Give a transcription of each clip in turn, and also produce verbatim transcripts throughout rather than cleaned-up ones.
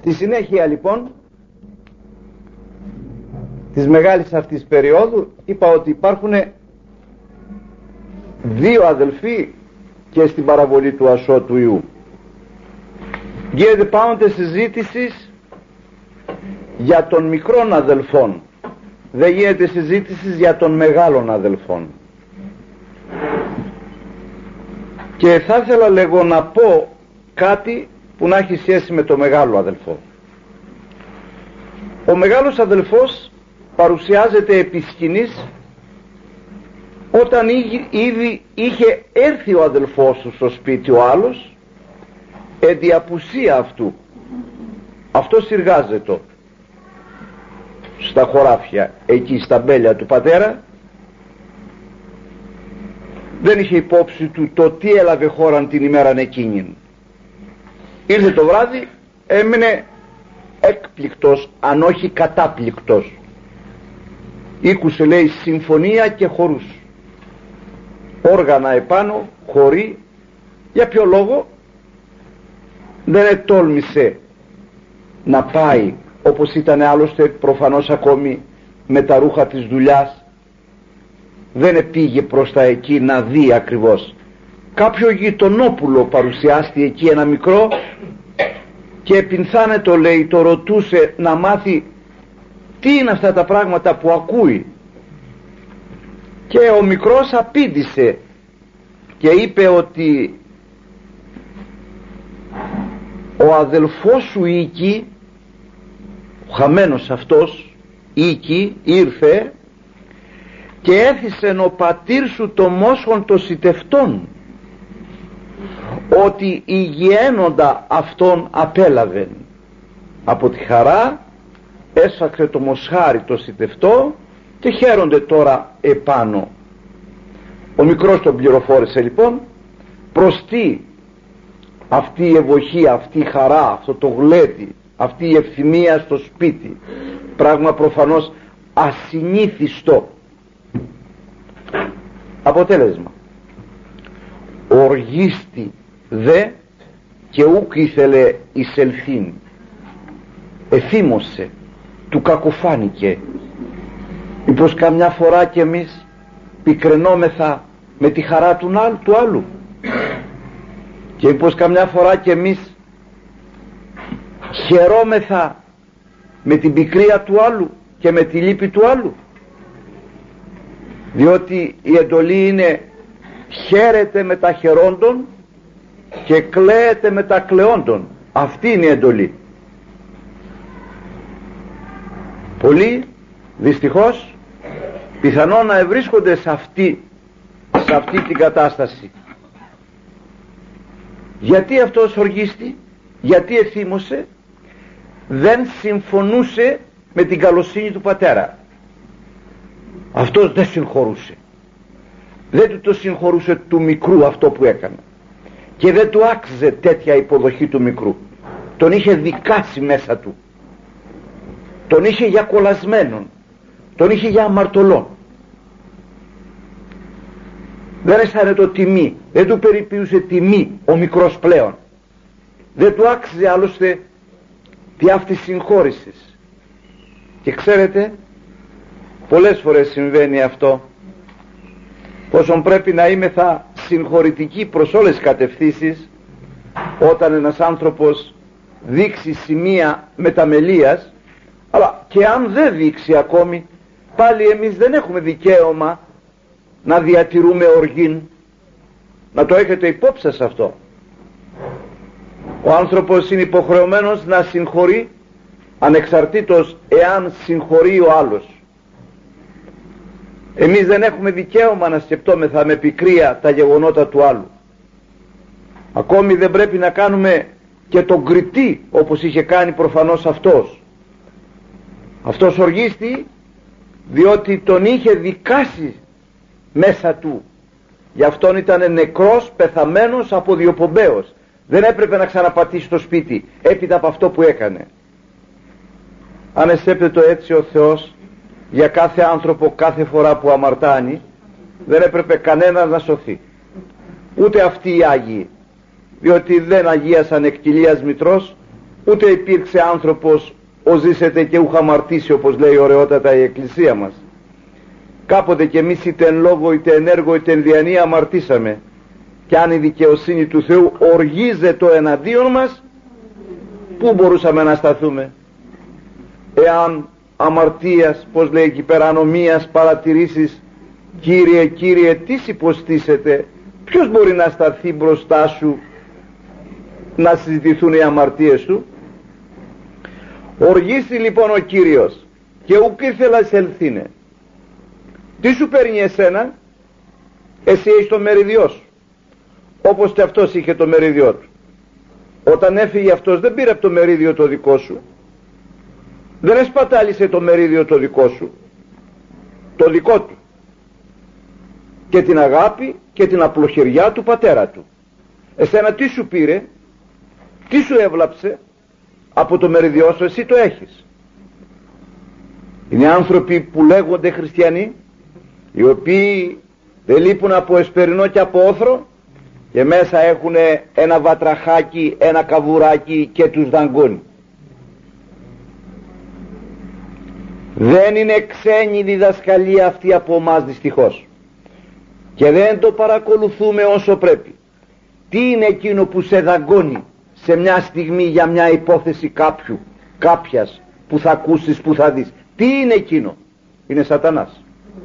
Στη συνέχεια λοιπόν της μεγάλης αυτής περίοδου είπα ότι υπάρχουν δύο αδελφοί και στην παραβολή του ασώτου Ιού. Γίνεται πάντοτε συζήτηση για των μικρών αδελφών, δεν γίνεται συζήτηση για των μεγάλων αδελφών. Και θα ήθελα λέγω να πω κάτι που να έχει σχέση με το μεγάλο αδελφό. Ο μεγάλος αδελφός παρουσιάζεται επί σκηνής όταν ήδη είχε έρθει ο αδελφός του στο σπίτι ο άλλος, εν τη απουσία αυτού. Αυτός εργάζεται στα χωράφια, εκεί στα μπέλια του πατέρα, δεν είχε υπόψη του το τι έλαβε χώραν την ημέραν εκείνη. Ήρθε το βράδυ, έμεινε έκπληκτος, αν όχι κατάπληκτος. Ήκουσε, λέει, συμφωνία και χορούς, όργανα επάνω, χοροί. Για ποιο λόγο? Δεν ετόλμησε να πάει, όπως ήταν άλλωστε προφανώς ακόμη με τα ρούχα της δουλειάς, δεν πήγε προς τα εκεί να δει ακριβώς. Κάποιο γειτονόπουλο παρουσιάστη εκεί, ένα μικρό, και επινθάνετο, λέει, το ρωτούσε να μάθει τι είναι αυτά τα πράγματα που ακούει. Και ο μικρός απήντησε και είπε ότι ο αδελφός σου Ίκη, ο χαμένος αυτός Ίκη, ήρθε και έθισε ο πατήρ σου το μόσχον των σιτευτών, ότι υγιένοντα αυτόν απέλαβεν. Από τη χαρά έσφαξε το μοσχάρι το σιτευτό και χαίρονται τώρα επάνω. Ο μικρός τον πληροφόρησε λοιπόν προς τι αυτή η ευοχή, αυτή η χαρά, αυτό το γλέντι, αυτή η ευθυμία στο σπίτι, πράγμα προφανώς ασυνήθιστο. Αποτέλεσμα, οργίστη δε και ούκ ήθελε εισελθήν, εθύμωσε, του κακοφάνηκε. Μήπως καμιά φορά κι εμείς πικρενόμεθα με τη χαρά του, του άλλου, και μήπως καμιά φορά κι εμείς χαιρόμεθα με την πικρία του άλλου και με τη λύπη του άλλου, διότι η εντολή είναι χαίρεται με τα χαιρόντων και κλαίεται με τα κλαιόντων. Αυτή είναι η εντολή. Πολλοί δυστυχώς πιθανόν να ευρίσκονται σε αυτή, σε αυτή την κατάσταση. Γιατί αυτός οργίστη, γιατί εθύμωσε? Δεν συμφωνούσε με την καλοσύνη του πατέρα. Αυτός δεν συγχωρούσε, δεν του το συγχωρούσε του μικρού αυτό που έκανε, και δεν του άξιζε τέτοια υποδοχή του μικρού. Τον είχε δικάσει μέσα του, τον είχε για κολλασμένον, τον είχε για αμαρτωλόν. Δεν αισθάνε το τιμή, δεν του περιποιούσε τιμή ο μικρός πλέον. Δεν του άξιζε άλλωστε τι αυτή συγχώρησης. Και ξέρετε, πολλές φορές συμβαίνει αυτό, πόσον πρέπει να είμεθα συγχωρητικοί προς όλες τις κατευθύνσεις, όταν ένας άνθρωπος δείξει σημεία μεταμελίας, αλλά και αν δεν δείξει ακόμη, πάλι εμείς δεν έχουμε δικαίωμα να διατηρούμε οργήν. Να το έχετε υπόψη σας αυτό. Ο άνθρωπος είναι υποχρεωμένος να συγχωρεί, ανεξαρτήτως εάν συγχωρεί ο άλλος. Εμείς δεν έχουμε δικαίωμα να σκεπτόμεθα με πικρία τα γεγονότα του άλλου. Ακόμη δεν πρέπει να κάνουμε και τον κριτή, όπως είχε κάνει προφανώς αυτός. Αυτός οργίστη διότι τον είχε δικάσει μέσα του. Γι' αυτόν ήταν νεκρός, πεθαμένος, αποδιοπομπαίος. Δεν έπρεπε να ξαναπατήσει το σπίτι έπειτα από αυτό που έκανε. Αν εσκέπτεται έτσι ο Θεός για κάθε άνθρωπο κάθε φορά που αμαρτάνει, δεν έπρεπε κανένας να σωθεί, ούτε αυτοί οι Άγιοι, διότι δεν αγίασαν εκ κοιλίας μητρός, ούτε υπήρξε άνθρωπος ο ζήσετε και ούχα αμαρτήσει, όπως λέει ωραιότατα η Εκκλησία μας. Κάποτε κι εμείς είτε εν λόγω είτε εν έργο είτε εν διανία αμαρτήσαμε, και αν η δικαιοσύνη του Θεού οργίζεται το εναντίον μας, πού μπορούσαμε να σταθούμε? Εάν αμαρτίας, πως λέει εκεί πέρα, ανομίας παρατηρήσεις, Κύριε, Κύριε, τι υποστήσετε, ποιος μπορεί να σταθεί μπροστά σου να συζητηθούν οι αμαρτίες του? Οργίστη λοιπόν ο Κύριος και ουκ ήθελα εισελθήνε. Τι σου παίρνει εσένα? Εσύ έχεις το μεριδιό σου, όπως και αυτός είχε το μεριδιό του. Όταν έφυγε αυτός δεν πήρε από το μερίδιο το δικό σου, δεν εσπατάλησε το μερίδιο το δικό σου, το δικό του, και την αγάπη και την απλοχεριά του πατέρα του. Εσένα τι σου πήρε, τι σου έβλαψε? Από το μεριδιό σου εσύ το έχεις. Είναι άνθρωποι που λέγονται χριστιανοί, οι οποίοι δεν λείπουν από εσπερινό και από όθρο, και μέσα έχουν ένα βατραχάκι, ένα καβουράκι και τους δαγκώνει. Δεν είναι ξένη διδασκαλία αυτή από εμάς δυστυχώς, και δεν το παρακολουθούμε όσο πρέπει. Τι είναι εκείνο που σε δαγκώνει σε μια στιγμή για μια υπόθεση κάποιου, κάποιας που θα ακούσεις, που θα δεις? Τι είναι εκείνο? Είναι Σατανάς.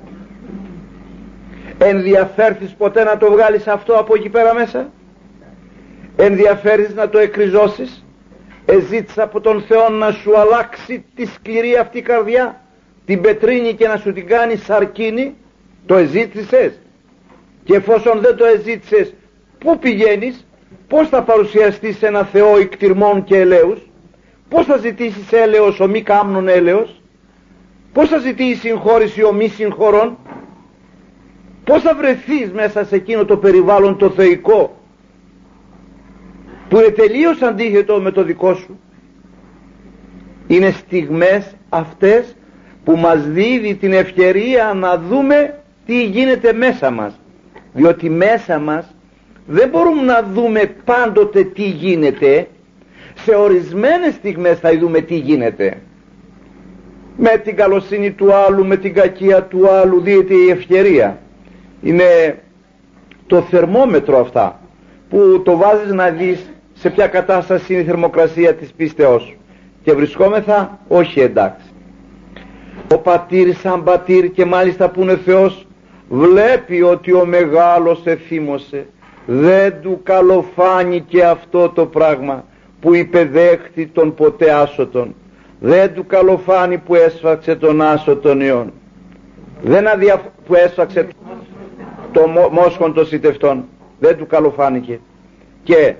Ενδιαφέρθεις ποτέ να το βγάλεις αυτό από εκεί πέρα μέσα? Ενδιαφέρεις να το εκριζώσεις? Εζήτης από τον Θεό να σου αλλάξει τη σκληρή αυτή καρδιά, την πετρίνη, και να σου την κάνει σαρκίνη? Το εζήτησες? Και εφόσον δεν το εζήτησες, πού πηγαίνεις? Πώς θα παρουσιαστείς σε ένα Θεό ικτυρμών και ελέους? Πώς θα ζητήσεις έλεος ο μη κάμνων έλεος? Πώς θα ζητήσεις συγχώρηση ο μη συγχωρών? Πώς θα βρεθείς μέσα σε εκείνο το περιβάλλον το θεϊκό που είναι τελείως αντίθετο με το δικό σου? Είναι στιγμές αυτές που μας δίδει την ευκαιρία να δούμε τι γίνεται μέσα μας, διότι μέσα μας δεν μπορούμε να δούμε πάντοτε τι γίνεται. Σε ορισμένες στιγμές θα δούμε τι γίνεται. Με την καλοσύνη του άλλου, με την κακία του άλλου δίδεται η ευκαιρία. Είναι το θερμόμετρο αυτά που το βάζεις να δεις σε ποια κατάσταση είναι η θερμοκρασία της πίστεώς σου. Και βρισκόμεθα όχι εντάξει. Ο πατήρ σαν πατήρ, και μάλιστα που είναι Θεός, βλέπει ότι ο μεγάλος εθύμωσε. Δεν του καλοφάνηκε αυτό το πράγμα που υπεδέχθη τον ποτέ άσωτον. Δεν του καλοφάνει που έσφαξε τον άσωτον ιών. Δεν αδια... που έσφαξε το μόσχον των σιτευτών. Δεν του καλοφάνηκε. Και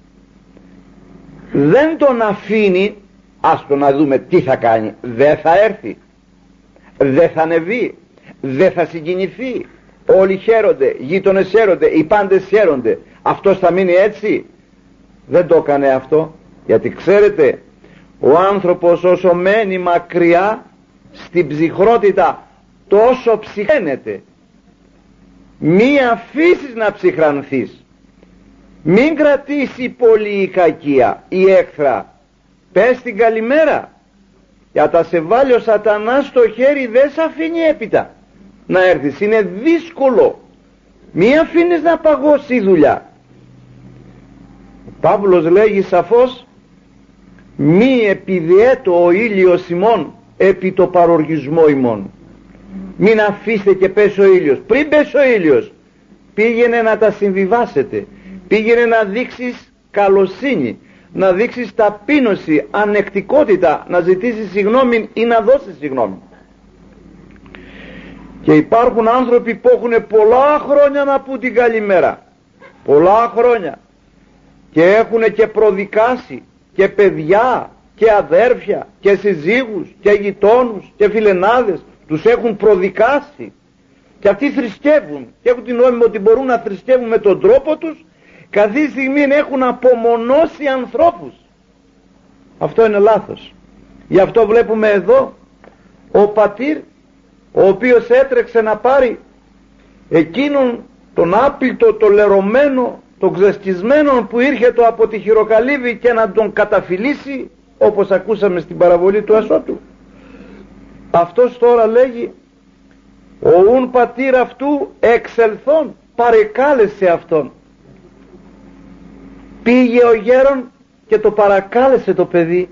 δεν τον αφήνει. Άστο να δούμε τι θα κάνει. Δεν θα έρθει, δεν θα ανεβεί, δεν θα συγκινηθεί. Όλοι χαίρονται, γείτονες χαίρονται, οι πάντες χαίρονται. Αυτός θα μείνει έτσι? Δεν το έκανε αυτό, γιατί ξέρετε, ο άνθρωπος όσο μένει μακριά στην ψυχρότητα, τόσο ψυχραίνεται. Μη αφήσεις να ψυχρανθείς. Μην κρατήσει πολύ η κακία, η έχθρα. Πες την καλημέρα. Για τα σε βάλει ο Σατανάς στο χέρι, δεν σε αφήνει έπειτα να έρθεις. Είναι δύσκολο. Μη αφήνεις να παγώσει η δουλειά. Ο Παύλος λέγει σαφώς, μη επιδιέτω ο ήλιος ημών επί το παροργισμό ημών. Μην αφήστε και πέσει ο ήλιος. Πριν πέσει ο ήλιος, πήγαινε να τα συμβιβάσετε, πήγαινε να δείξεις καλοσύνη, να δείξεις ταπείνωση, ανεκτικότητα, να ζητήσεις συγγνώμη ή να δώσεις συγγνώμη. Και υπάρχουν άνθρωποι που έχουν πολλά χρόνια να πούν την καλημέρα, πολλά χρόνια, και έχουν και προδικάσει και παιδιά και αδέρφια και συζύγους και γειτόνους και φιλενάδες, τους έχουν προδικάσει, και αυτοί θρησκεύουν και έχουν την νόημα ότι μπορούν να θρησκεύουν με τον τρόπο τους. Καθή στιγμή έχουν απομονώσει ανθρώπους. Αυτό είναι λάθος. Γι' αυτό βλέπουμε εδώ ο πατήρ, ο οποίος έτρεξε να πάρει εκείνον τον άπλητο, το λερωμένο, τον ξεσκισμένο που ήρχε το από τη χειροκαλύβη, και να τον καταφυλίσει όπως ακούσαμε στην παραβολή του Ασώτου. Αυτός τώρα λέγει ο ουν πατήρ αυτού εξελθών, παρεκάλεσε αυτόν. Πήγε ο γέρον και το παρακάλεσε το παιδί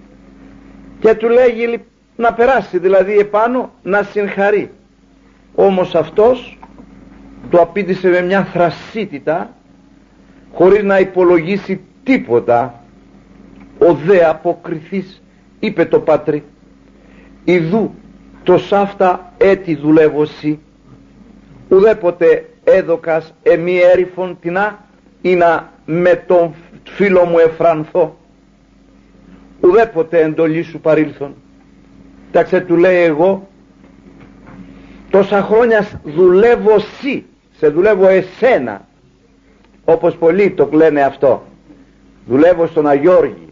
και του λέγει να περάσει δηλαδή επάνω, να συγχαρεί. Όμως αυτός το απήντησε με μια θρασίτητα, χωρίς να υπολογίσει τίποτα. Ο δε αποκριθής είπε το πατρί, ιδού το σάφτα έτη δουλεύωσι, ουδέποτε έδωκας εμεί έριφον τεινά ή να με τον φίλο μου εφρανθώ, ουδέποτε εντολή σου παρήλθον. Τάξε, του λέει, εγώ τόσα χρόνια δουλεύω σύ, σε δουλεύω εσένα, όπως πολλοί το λένε αυτό. Δουλεύω στον Αγιώργη,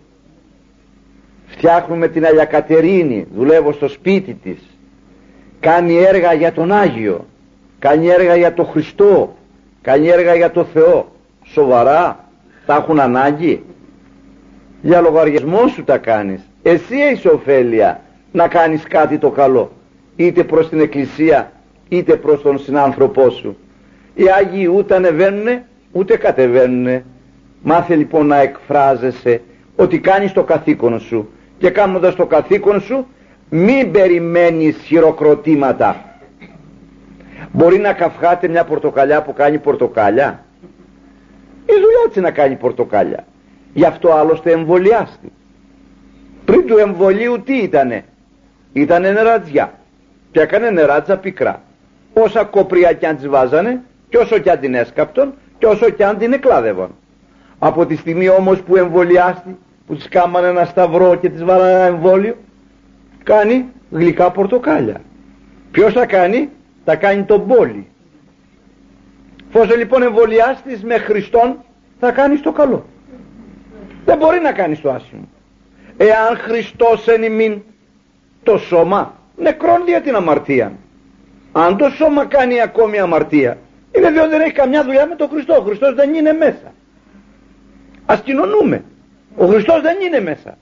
φτιάχνουμε την Αγία Κατερίνη, δουλεύω στο σπίτι της, κάνει έργα για τον Άγιο, κάνει έργα για τον Χριστό, κάνει έργα για τον Θεό. Σοβαρά θα έχουν ανάγκη? Για λογαριασμό σου τα κάνεις. Εσύ έχεις ωφέλεια να κάνεις κάτι το καλό, είτε προς την Εκκλησία είτε προς τον συνάνθρωπό σου. Οι Άγιοι ούτε ανεβαίνουνε ούτε κατεβαίνουνε. Μάθε λοιπόν να εκφράζεσαι ότι κάνεις το καθήκον σου, και κάνοντας το καθήκον σου μην περιμένεις χειροκροτήματα. Μπορεί να καυχάτε μια πορτοκαλιά που κάνει πορτοκάλια? Η δουλειά της να κάνει πορτοκάλια. Γι' αυτό άλλωστε εμβολιάστη. Πριν του εμβολίου τι ήτανε? Ήτανε νερατζιά, και έκανε νεράτζα πικρά. Όσα κοπριά κι αν τις βάζανε, και όσο κι αν την έσκαπτον, και όσο κι αν την εκλάδευαν. Από τη στιγμή όμως που εμβολιάστη, που της κάμανε ένα σταυρό και της βάλανε ένα εμβόλιο, κάνει γλυκά πορτοκάλια. Ποιος θα κάνει? Θα κάνει τον πόλη. Φόσο λοιπόν εμβολιάστης με Χριστόν, θα κάνεις το καλό. Δεν μπορεί να κάνεις το άσχημο. Εάν Χριστός εν ημίν, το σώμα νεκρόν δια την αμαρτία. Αν το σώμα κάνει ακόμη αμαρτία, είναι διότι δεν έχει καμιά δουλειά με τον Χριστό. Ο Χριστός δεν είναι μέσα. Ας κοινωνούμε. Ο Χριστός δεν είναι μέσα.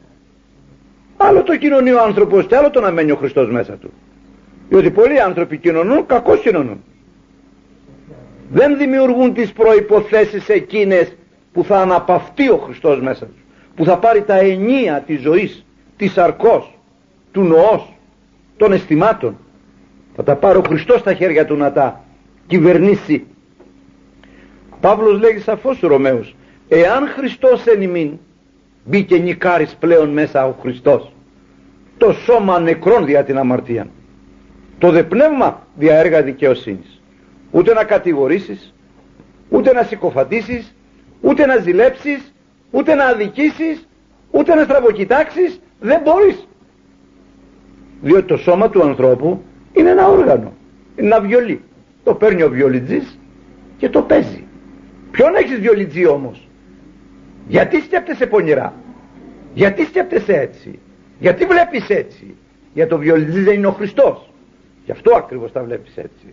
Άλλο το κοινωνεί ο άνθρωπος και άλλο το να μένει ο Χριστός μέσα του. Διότι πολλοί άνθρωποι κοινωνούν, κακώς κοινωνούν. Δεν δημιουργούν τις προϋποθέσεις εκείνες που θα αναπαυτεί ο Χριστός μέσα τους, που θα πάρει τα ενία της ζωής, της σαρκός, του νοός, των αισθημάτων. Θα τα πάρει ο Χριστός στα χέρια του να τα κυβερνήσει. Παύλος λέγει σαφώς στους Ρωμαίους, εάν Χριστός εν ημίν, μπήκε νικάρης πλέον μέσα ο Χριστός, το σώμα νεκρόν δια την αμαρτία, το δε πνεύμα δια έργα δικαιοσύνης. Ούτε να κατηγορήσεις, ούτε να συκοφαντήσεις, ούτε να ζηλέψεις, ούτε να αδικήσεις, ούτε να στραβοκοιτάξεις, δεν μπορείς. Διότι το σώμα του ανθρώπου είναι ένα όργανο, είναι ένα βιολί. Το παίρνει ο βιολιτζής και το παίζει. Ποιον έχεις βιολιτζή όμως? Γιατί σκέπτεσαι πονηρά? Γιατί σκέπτεσαι έτσι? Γιατί βλέπεις έτσι? Για το βιολιτζή δεν είναι ο Χριστός. Γι' αυτό ακριβώς τα βλέπεις έτσι.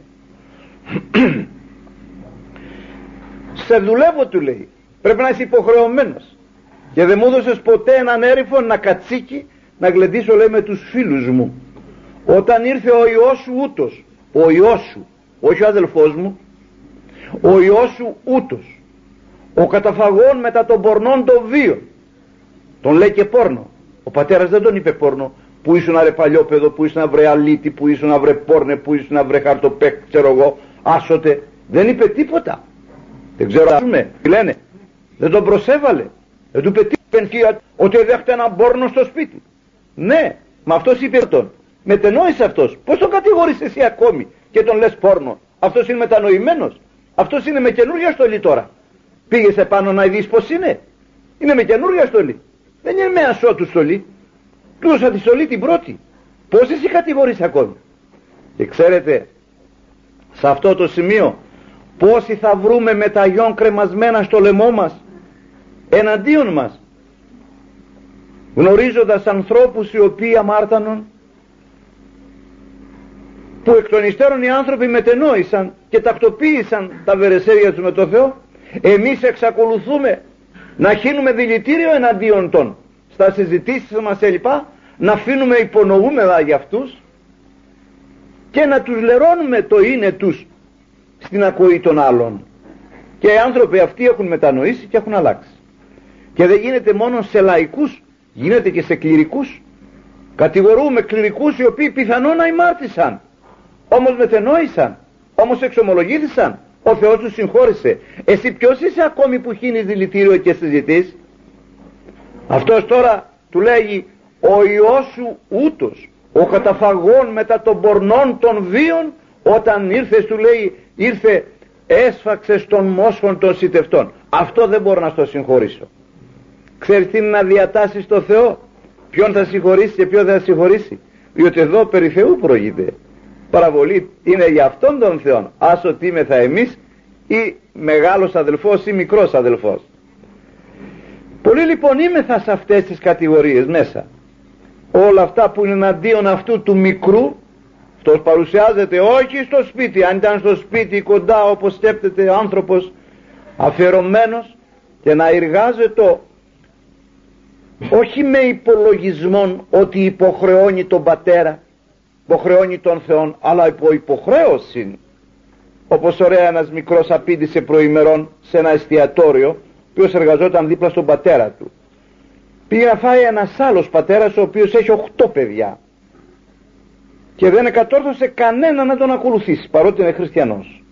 Σε δουλεύω, του λέει, πρέπει να είσαι υποχρεωμένος, και δεν μου έδωσες ποτέ έναν έριφο να κατσίκι να γλεντήσω, λέει, με τους φίλους μου. Όταν ήρθε ο Υιός σου ούτως, ο Υιός σου, όχι ο αδελφός μου, ο Υιός σου ούτως, ο καταφαγών μετά των πορνών των βίων, τον λέει και πόρνο. Ο πατέρας δεν τον είπε πόρνο. Που ήσουν να ρε παλιόπαιδο, που ήσουν να βρε αλήτη, που ήσουν να βρε πόρνε, που ήσουν να βρε χαρτοπέκ, ξέρω εγώ, άσωτε. Δεν είπε τίποτα. Δεν ξέρω τι λένε. Δεν τον προσέβαλε. Δεν του είπε τίποτα, ότι δέχεται έναν πόρνο στο σπίτι. Ναι, μα αυτός είπε τον. Μετενόησε αυτός. Πώς τον κατηγορείς εσύ ακόμη και τον λες πόρνο? Αυτός είναι μετανοημένος. Αυτός είναι με καινούργια στολή τώρα. Πήγες επάνω να δεις πως είναι? Είναι με καινούργια στολή. Δεν είναι με ασώτου στολή. Του έδωσα τη στολή την πρώτη. Πώς εσύ κατηγορείς ακόμη? Και ξέρετε, σε αυτό το σημείο πόσοι θα βρούμε με τα γιον κρεμασμένα στο λαιμό μας εναντίον μας, γνωρίζοντας ανθρώπους οι οποίοι αμάρτανον, που εκ των υστέρων οι άνθρωποι μετενόησαν και τακτοποίησαν τα βερεσέρια τους με το Θεό. Εμείς εξακολουθούμε να χύνουμε δηλητήριο εναντίον των στα συζητήσεις μας κλπ, να αφήνουμε υπονοούμενα για αυτούς και να τους λερώνουμε το είναι τους στην ακοή των άλλων. Και οι άνθρωποι αυτοί έχουν μετανοήσει και έχουν αλλάξει. Και δεν γίνεται μόνο σε λαϊκούς, γίνεται και σε κληρικούς. Κατηγορούμε κληρικούς οι οποίοι πιθανόν να ημάρτησαν, όμως μετενόησαν, όμως εξομολογήθησαν, ο Θεός τους συγχώρησε. Εσύ ποιος είσαι ακόμη που χύνεις δηλητήριο και συζητείς? Αυτός τώρα του λέγει ο Υιός σου ούτως, ο καταφαγών μετά των πορνών των βίων, όταν ήρθες, του λέει, ήρθε έσφαξες των μόσχων των σιτευτών. Αυτό δεν μπορώ να στο συγχωρήσω. Ξέρεις τι είναι να διατάσεις το Θεό? Ποιον θα συγχωρήσει και ποιον δεν θα συγχωρήσει? Διότι εδώ περί Θεού προηγείται. Παραβολή είναι για αυτόν τον Θεό. Άσο τι είμαστε εμείς, ή μεγάλος αδελφός ή μικρός αδελφός. Πολλοί λοιπόν είμεθα σε αυτές τις κατηγορίες μέσα. Όλα αυτά που είναι εναντίον αυτού του μικρού, αυτός παρουσιάζεται όχι στο σπίτι. Αν ήταν στο σπίτι κοντά, όπως σκέπτεται άνθρωπος αφιερωμένος, και να εργάζεται όχι με υπολογισμόν ότι υποχρεώνει τον πατέρα, υποχρεώνει τον Θεόν, αλλά υπό υποχρέωση. Όπως ωραία ένας μικρός απήντησε προημερών σε ένα εστιατόριο, ο οποίος εργαζόταν δίπλα στον πατέρα του. Πήγε να φάει ένας άλλος πατέρας, ο οποίος έχει οχτώ παιδιά, και δεν εκατόρθωσε κανένα να τον ακολουθήσει, παρότι είναι χριστιανός.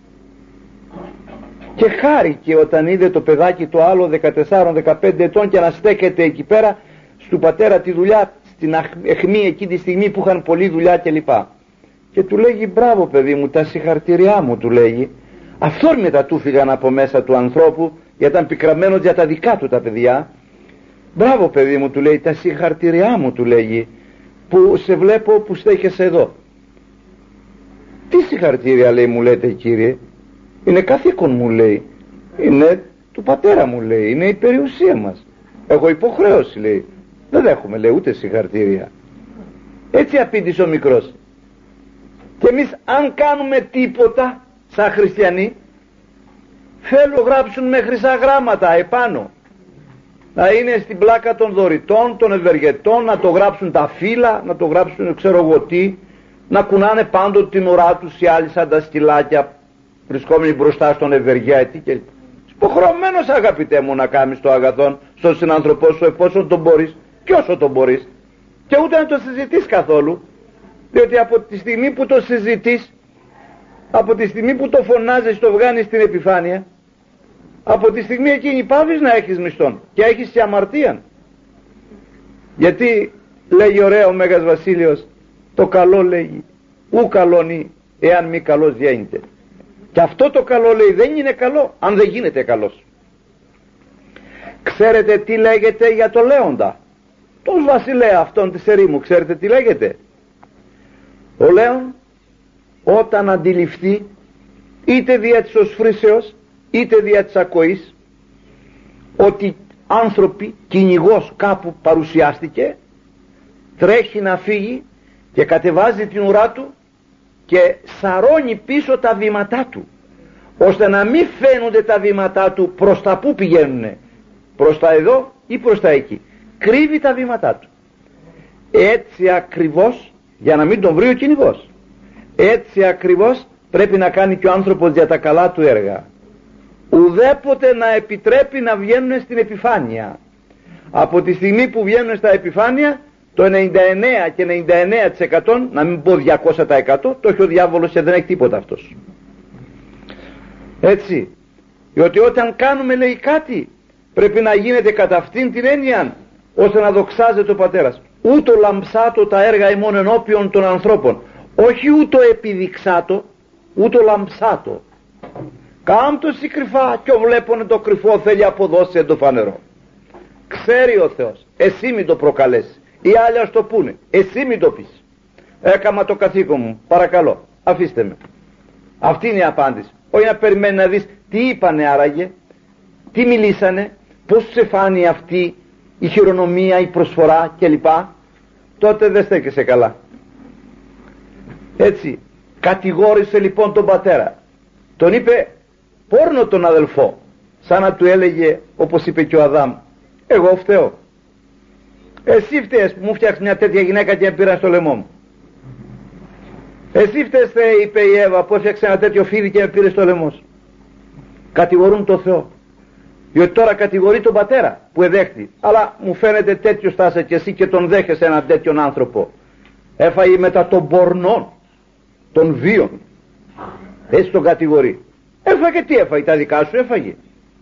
Και χάρηκε όταν είδε το παιδάκι το άλλο δεκατέσσερα δεκαπέντε ετών και να στέκεται εκεί πέρα στου πατέρα τη δουλειά, στην αιχμή εκεί τη στιγμή που είχαν πολλή δουλειά κλπ. Και του λέγει μπράβο παιδί μου, τα συγχαρτήριά μου, του λέγει. Αυθόρμητα του φύγαν από μέσα του ανθρώπου, γιατί ήταν πικραμένος για τα δικά του τα παιδιά. Μπράβο παιδί μου, του λέει, τα συγχαρτήριά μου, του λέγει, που σε βλέπω που στέκεσαι εδώ. Τι συγχαρτήρια, λέει, μου λέτε κύριε? Είναι καθήκον, μου λέει, είναι του πατέρα μου, λέει, είναι η περιουσία μας, έχω υποχρέωση, λέει, δεν δέχομαι, λέει, ούτε συγχαρτήρια. Έτσι απήντησε ο μικρός. Και εμείς αν κάνουμε τίποτα σαν χριστιανοί, θέλω γράψουν με χρυσά γράμματα επάνω, να είναι στην πλάκα των δωρητών, των ευεργετών, να το γράψουν τα φύλλα, να το γράψουν ξέρω εγώ τι, να κουνάνε πάντοτε την ουρά τους οι άλλοι σαν τα σκυλάκια βρισκόμενοι μπροστά στον ευεργέτη. Και υποχρεωμένος, αγαπητέ μου, να κάνεις το αγαθόν στον συνάνθρωπό σου εφόσον τον μπορείς και όσο τον μπορείς, και ούτε να το συζητείς καθόλου, διότι από τη στιγμή που το συζητείς, από τη στιγμή που το φωνάζεις, το βγάνεις στην επιφάνεια, από τη στιγμή εκείνη πάβεις να έχεις μισθόν και έχεις και αμαρτία. Γιατί λέγει ωραία ο Μέγας Βασίλειος, το καλό, λέγει, ου καλώνει εάν μη καλός γίνεται. Και αυτό το καλό, λέει, δεν είναι καλό αν δεν γίνεται καλός. Ξέρετε τι λέγεται για το Λέοντα, τον βασιλέα αυτόν της ερήμου? Ξέρετε τι λέγεται? Ο Λέων όταν αντιληφθεί, είτε δια της οσφρίσεως είτε δια της ακοής, ότι άνθρωποι, κυνηγός κάπου παρουσιάστηκε, τρέχει να φύγει και κατεβάζει την ουρά του και σαρώνει πίσω τα βήματά του, ώστε να μην φαίνονται τα βήματά του προς τα που πηγαίνουνε, προς τα εδώ ή προς τα εκεί. Κρύβει τα βήματά του. Έτσι ακριβώς, για να μην τον βρει ο κυνηγός, έτσι ακριβώς πρέπει να κάνει και ο άνθρωπος για τα καλά του έργα. Ουδέποτε να επιτρέπει να βγαίνουν στην επιφάνεια. Από τη στιγμή που βγαίνουν στα επιφάνεια, το ενενήντα εννέα και ενενήντα εννέα τοις εκατό, να μην πω διακόσια τοις εκατό, το έχει ο διάβολος και δεν έχει τίποτα αυτός. Έτσι, διότι όταν κάνουμε, λέει, κάτι, πρέπει να γίνεται κατά αυτήν την έννοια, ώστε να δοξάζεται ο πατέρας. Ούτω λαμψάτο τα έργα ημών ενώπιον των ανθρώπων, όχι ούτω επιδειξάτο, ούτω λαμψάτο. Κάμπτωση κρυφά και ο βλέπουνε το κρυφό θέλει αποδώσει το φανερό. Ξέρει ο Θεός, εσύ μην το προκαλέσεις, οι άλλοι ας το πούνε, εσύ μην το πεις. Έκαμα το καθήκον μου, παρακαλώ, αφήστε με. Αυτή είναι η απάντηση. Όχι να περιμένει να δεις τι είπανε άραγε, τι μιλήσανε, πώς σε φάνει αυτή η χειρονομία, η προσφορά κλπ. Τότε δεν στέκεσαι καλά. Έτσι, κατηγόρησε λοιπόν τον πατέρα. Τον είπε πόρνο τον αδελφό, σαν να του έλεγε, όπως είπε και ο Αδάμ, εγώ φταίω. Εσύ φταίς που μου φτιάξεις μια τέτοια γυναίκα και πήρα στο λαιμό μου. Εσύ φταίς, Θεέ, είπε η Εύα, που έφτιαξε ένα τέτοιο φίδι και πήρε στο λαιμό σου. Κατηγορούν τον Θεό, διότι τώρα κατηγορεί τον πατέρα που εδέχτη. Αλλά μου φαίνεται τέτοιο στάσε και εσύ και τον δέχεσαι έναν τέτοιον άνθρωπο. Έφαγε μετά των πορνών, των βίων. Έτσι τον κατηγορεί. Έφαγε, τι έφαγε, τα δικά σου έφαγε.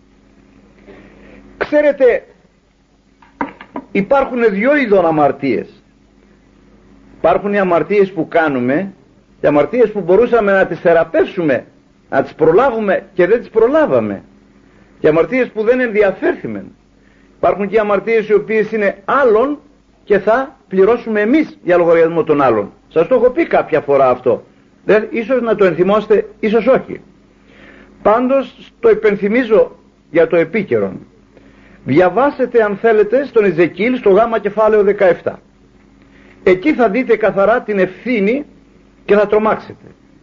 Ξέρετε, υπάρχουν δυο είδων αμαρτίες. Υπάρχουν οι αμαρτίες που κάνουμε, οι αμαρτίες που μπορούσαμε να τις θεραπεύσουμε, να τις προλάβουμε και δεν τις προλάβαμε, και αμαρτίες που δεν ενδιαφέρθημε. Υπάρχουν και οι αμαρτίες οι οποίες είναι άλλων και θα πληρώσουμε εμείς για λογαριασμό των άλλων. Σας το έχω πει κάποια φορά αυτό, δεν, ίσως να το ενθυμώστε, ίσως όχι. Πάντως το υπενθυμίζω για το επίκαιρον. Διαβάσετε αν θέλετε στον Εζεκίλ στο γάμα κεφάλαιο δεκαεπτά. Εκεί θα δείτε καθαρά την ευθύνη και θα τρομάξετε.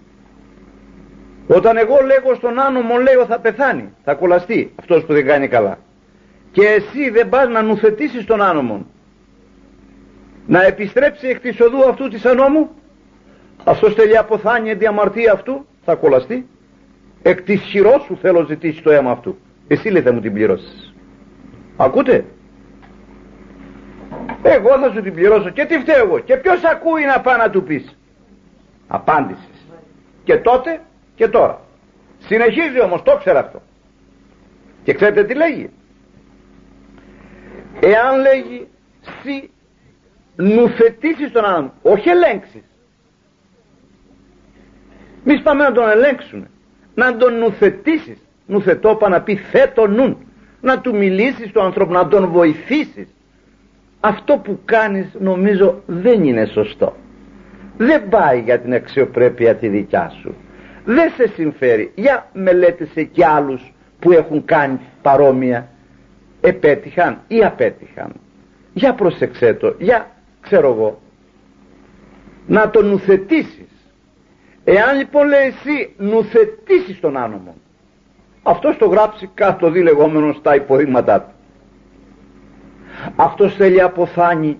Όταν εγώ λέγω στον άνομο, λέω θα πεθάνει, θα κολλαστεί αυτός που δεν κάνει καλά, και εσύ δεν πας να νουθετήσεις τον άνομο να επιστρέψει εκ της οδού αυτού της ανώμου, αυτός τελεί αποθάνει εν τη αμαρτία αυτού, θα κολλαστεί. Εκ της χειρός σου θέλω ζητήσει το αίμα αυτού, εσύ λέει θα μου την πληρώσεις. Ακούτε, εγώ θα σου την πληρώσω και τι φταίω εγώ, και ποιος ακούει να πάει να του πεις. Απάντησες και τότε και τώρα. Συνεχίζει όμως, το ξέρω αυτό. Και ξέρετε τι λέγει? Εάν λέγει σι νουθετήσεις τον άνθρωπο, όχι ελέγξεις. Μη πάμε να τον ελέγξουμε, να τον νουθετήσεις. Νουθετώ πά να πει θέτω νουν, να του μιλήσεις στον άνθρωπο, να τον βοηθήσεις. Αυτό που κάνεις νομίζω δεν είναι σωστό, δεν πάει για την αξιοπρέπεια τη δικιά σου, δεν σε συμφέρει. Για μελέτησε και άλλους που έχουν κάνει παρόμοια, επέτυχαν ή απέτυχαν. Για προσεξέ το, για ξέρω εγώ να τον νουθετήσεις. Εάν λοιπόν λέει εσύ νουθετήσεις τον άνομο, αυτός το γράψει κάτω δι λεγόμενο στα υπορρίγματά του. Αυτός θέλει αποθάνει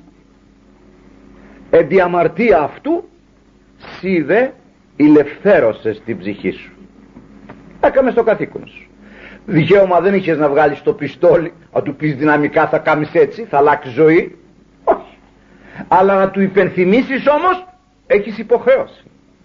εν τη αμαρτία αυτού, σι δε ηλευθέρωσες την ψυχή σου. Έκαμε στο καθήκον σου. Δικαίωμα δεν είχες να βγάλεις το πιστόλι, να του πεις δυναμικά θα κάνεις έτσι, θα αλλάξει ζωή. Όχι. Αλλά να του υπενθυμίσεις όμως, έχεις υποχρέωση.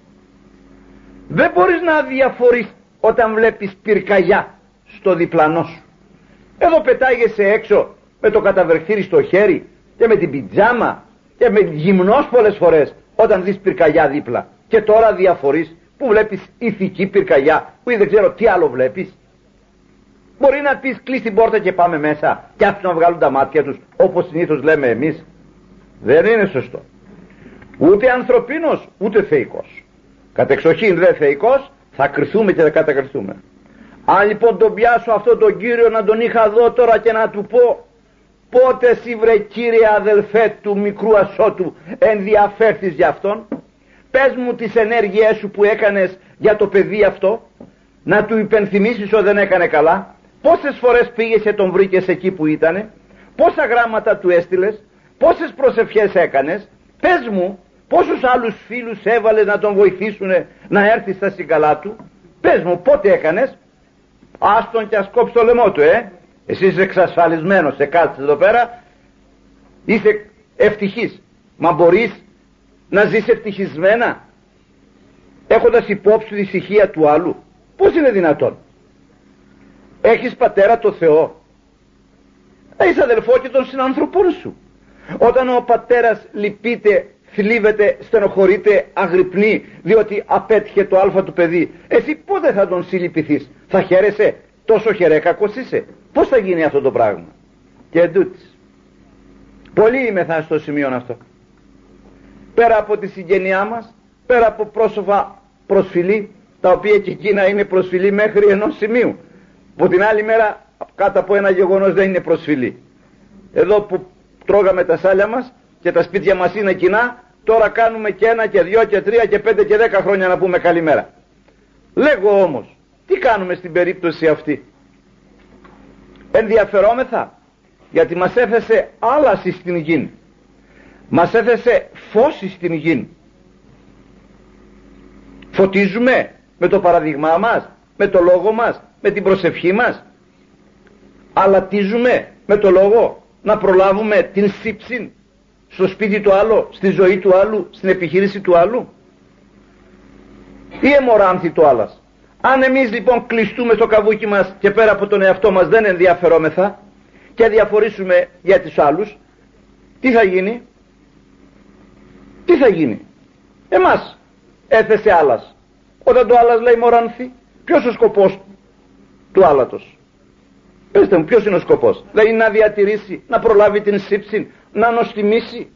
Δεν μπορείς να αδιαφορείς όταν βλέπεις πυρκαγιά στο διπλανό σου. Εδώ πετάγεσαι έξω με το καταβρεχτήρι στο χέρι και με την πιτζάμα και με γυμνός πολλές φορές όταν δεις πυρκαγιά δίπλα, και τώρα διαφορείς που βλέπεις ηθική πυρκαγιά που δεν ξέρω τι άλλο βλέπεις. Μπορεί να πεις κλείς την πόρτα και πάμε μέσα και άφησαν να βγάλουν τα μάτια τους όπως συνήθως λέμε εμείς. Δεν είναι σωστό, ούτε ανθρωπίνος ούτε θεϊκός. Κατεξοχήν δε θεϊκός, θα κρυθούμε και θα κατακριθούμε. Αν λοιπόν τον πιάσω αυτόν τον κύριο να τον είχα δω τώρα και να του πω, πότε εσύ βρε κύριε αδελφέ του μικρού Ασώτου ενδιαφέρθεις για αυτόν, πες μου τις ενέργειές σου που έκανες για το παιδί αυτό, να του υπενθυμίσεις ότι δεν έκανε καλά, πόσες φορές πήγες και τον βρήκες εκεί που ήτανε, πόσα γράμματα του έστειλες, πόσες προσευχές έκανες, πες μου πόσους άλλους φίλους έβαλες να τον βοηθήσουνε να έρθει στα συγκαλά του, πες μου πότε έκανες. Άστον και ας κόψει το λαιμό του, ε εσύ είσαι εξασφαλισμένος, σε κάτσε εδώ πέρα, είσαι ευτυχής. Μα μπορείς να ζεις ευτυχισμένα έχοντας υπόψη τη ησυχία του άλλου? Πώς είναι δυνατόν? Έχεις πατέρα το Θεό, έχεις αδελφό και των συνανθρωπών σου. Όταν ο πατέρας λυπείται, θλίβεται, στενοχωρείται, αγρυπνεί διότι απέτυχε το α του παιδί, εσύ πότε θα τον συλληπιθείς? Θα χαίρεσαι? Τόσο χερέκακος είσαι? Πώς θα γίνει αυτό το πράγμα? Και εντούτοις πολλοί είμεθα στο σημείο αυτό, πέρα από τη συγγενειά μας, πέρα από πρόσωπα προσφυλή, τα οποία και εκείνα είναι προσφυλή μέχρι ενός σημείου, που την άλλη μέρα κάτω από ένα γεγονός δεν είναι προσφυλή. Εδώ που τρώγαμε τα σάλια μας και τα σπίτια μας είναι κοινά, τώρα κάνουμε και ένα και δυο και τρία και πέντε και δέκα χρόνια να πούμε καλημέρα. Λέγω όμως, τι κάνουμε στην περίπτωση αυτή? Ενδιαφερόμεθα? Γιατί μας έθεσε άλαση στην γη Μας έθεσε φως στην γη. Φωτίζουμε με το παραδείγμά μας, με το λόγο μας, με την προσευχή μας. Αλατίζουμε με το λόγο να προλάβουμε την σύψη στο σπίτι του άλλου, στη ζωή του άλλου, στην επιχείρηση του άλλου. Ή εμοράνθη το άλλας. Αν εμείς λοιπόν κλειστούμε στο καβούκι μας και πέρα από τον εαυτό μας δεν ενδιαφερόμεθα και διαφορήσουμε για τους άλλους, τι θα γίνει? Τι θα γίνει? Εμάς έθεσε άλλας. Όταν το άλλας λέει μωράνθη, ποιος ο σκοπός του άλατος? Πεςτε μου, ποιος είναι ο σκοπός? Δεν είναι να διατηρήσει, να προλάβει την σύψη, να νοστιμήσει?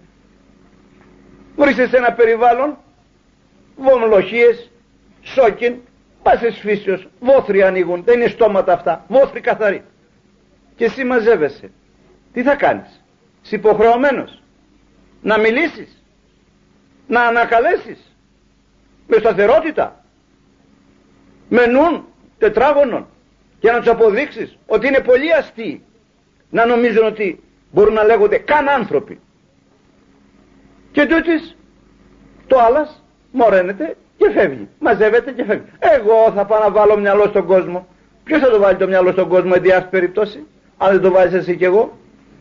Βρίσκεσαι σε ένα περιβάλλον, βομλοχίες, σόκιν, πάσες φύσεως, βόθροι ανοίγουν, δεν είναι στόματα αυτά, βόθροι καθαροί. Και εσύ μαζεύεσαι. Τι θα κάνεις? Είσαι υποχρεωμένος να μιλήσεις, να ανακαλέσεις με σταθερότητα, με νουν τετράγωνων, και να τους αποδείξεις ότι είναι πολύ αστείοι να νομίζουν ότι μπορούν να λέγονται καν άνθρωποι. Και τούτης το άλλας μωραίνεται και φεύγει, μαζεύεται και φεύγει. Εγώ θα πάω να βάλω μυαλό στον κόσμο. Ποιος θα το βάλει το μυαλό στον κόσμο εν τη αυτή περίπτωση, αν δεν το βάλεις εσύ και εγώ?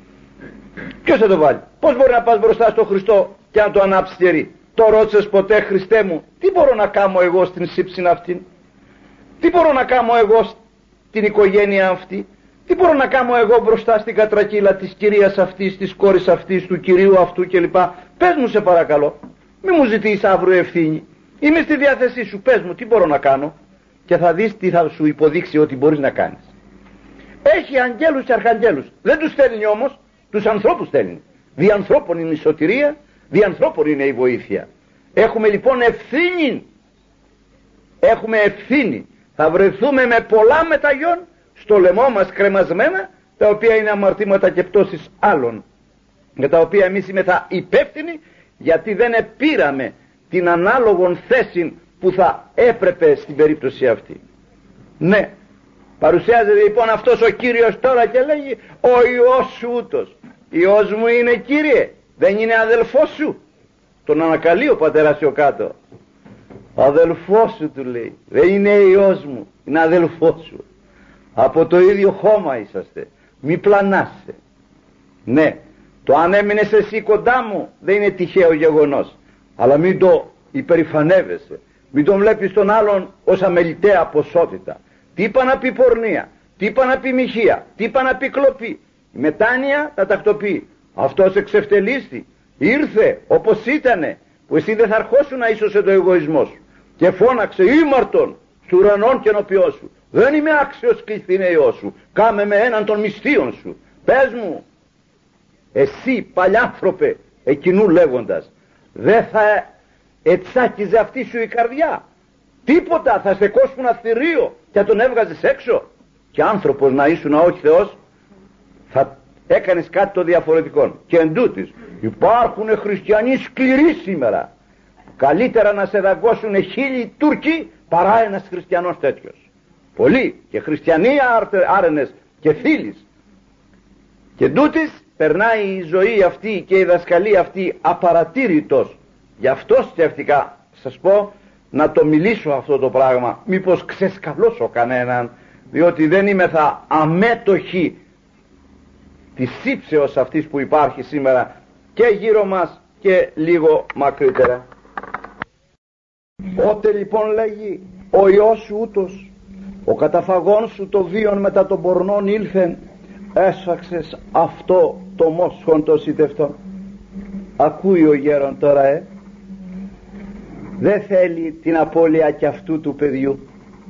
Ποιος θα το βάλει? Πώς μπορεί να πας μπροστά στο Χριστό και να το ανάψεις τυρί? Το ρώτησες ποτέ, Χριστέ μου, τι μπορώ να κάνω εγώ στην σύψη αυτήν? Τι μπορώ να κάνω εγώ στην οικογένεια αυτή? Τι μπορώ να κάνω εγώ μπροστά στην κατρακύλα της κυρίας αυτής, της κόρης αυτής, του κυρίου αυτού κλπ? Πες μου σε παρακαλώ, μη μου ζητείς αύριο ευθύνη. Είμαι στη διάθεσή σου, πες μου τι μπορώ να κάνω, και θα δεις τι θα σου υποδείξει ότι μπορείς να κάνεις. Έχει αγγέλους και αρχαγγέλους, δεν τους στέλνει όμως, τους ανθρώπους στέλνει. Δι' ανθρώπων είναι η σωτηρία, δι' ανθρώπων είναι η βοήθεια. Έχουμε λοιπόν ευθύνη, έχουμε ευθύνη. Θα βρεθούμε με πολλά μεταγιών στο λαιμό μας κρεμασμένα, τα οποία είναι αμαρτήματα και πτώσεις άλλων, για τα οποία εμείς είμεθα υπεύθυνοι, γιατί δεν επήραμε την ανάλογον θέση που θα έπρεπε στην περίπτωση αυτή. Ναι, παρουσιάζεται λοιπόν αυτός ο Κύριος τώρα και λέγει, ο Υιός σου ούτως. Υιός μου είναι, Κύριε, δεν είναι αδελφός σου? Τον ανακαλεί ο πατέρας πιο κάτω. Αδελφός σου, του λέει, δεν είναι Υιός μου, είναι αδελφός σου. Από το ίδιο χώμα είσαστε, μη πλανάσαι. Ναι, το αν έμεινες εσύ κοντά μου δεν είναι τυχαίο γεγονός, αλλά μην το υπερηφανεύεσαι, μην τον βλέπεις τον άλλον ως αμεληταία ποσότητα. Τι είπα να πει πορνεία, τι είπα να πει μοιχεία, τι είπα να πει κλοπή? Η μετάνοια τα τακτοποιεί. Αυτός εξευτελίστη, ήρθε όπως ήτανε, που εσύ δεν θα αρχώσουν να ίσωσε το εγωισμό σου, και φώναξε ήμαρτον στου ουρανών και ενώπιό σου, δεν είμαι άξιος κληθήνεϊό σου, κάμε με έναν των μυστίων σου. Πες μου, εσύ παλιάνθρωπε, εκείνου λέγοντας, δεν θα ετσάκιζε αυτή σου η καρδιά? Τίποτα, θα σε κόσπουν αθυρίο και θα τον έβγαζες έξω. Και άνθρωπος να ήσουν όχι Θεός, θα έκανες κάτι το διαφορετικό. Και εντούτοις υπάρχουν χριστιανοί σκληροί σήμερα. Καλύτερα να σε δαγκώσουν χίλιοι Τούρκοι παρά ένας χριστιανός τέτοιος. Πολλοί και χριστιανοί άρενες και φίλεις. Και εντούτοις περνάει η ζωή αυτή και η δασκαλία αυτή απαρατήρητος. Γι' αυτό σκέφτηκα, σας πω, να το μιλήσω αυτό το πράγμα, μήπως ξεσκαλώσω κανέναν, διότι δεν είμαι θα αμέτωχοι της ύψεως αυτής που υπάρχει σήμερα και γύρω μας και λίγο μακρύτερα. Ότε λοιπόν λέγει ο Υιός σου ούτως, ο καταφαγών σου το βίον μετά των πορνών ήλθεν, έσφαξες αυτό το μόσχον το σιτευτό. Ακούει ο γέρον τώρα, ε δεν θέλει την απώλεια κι αυτού του παιδιού,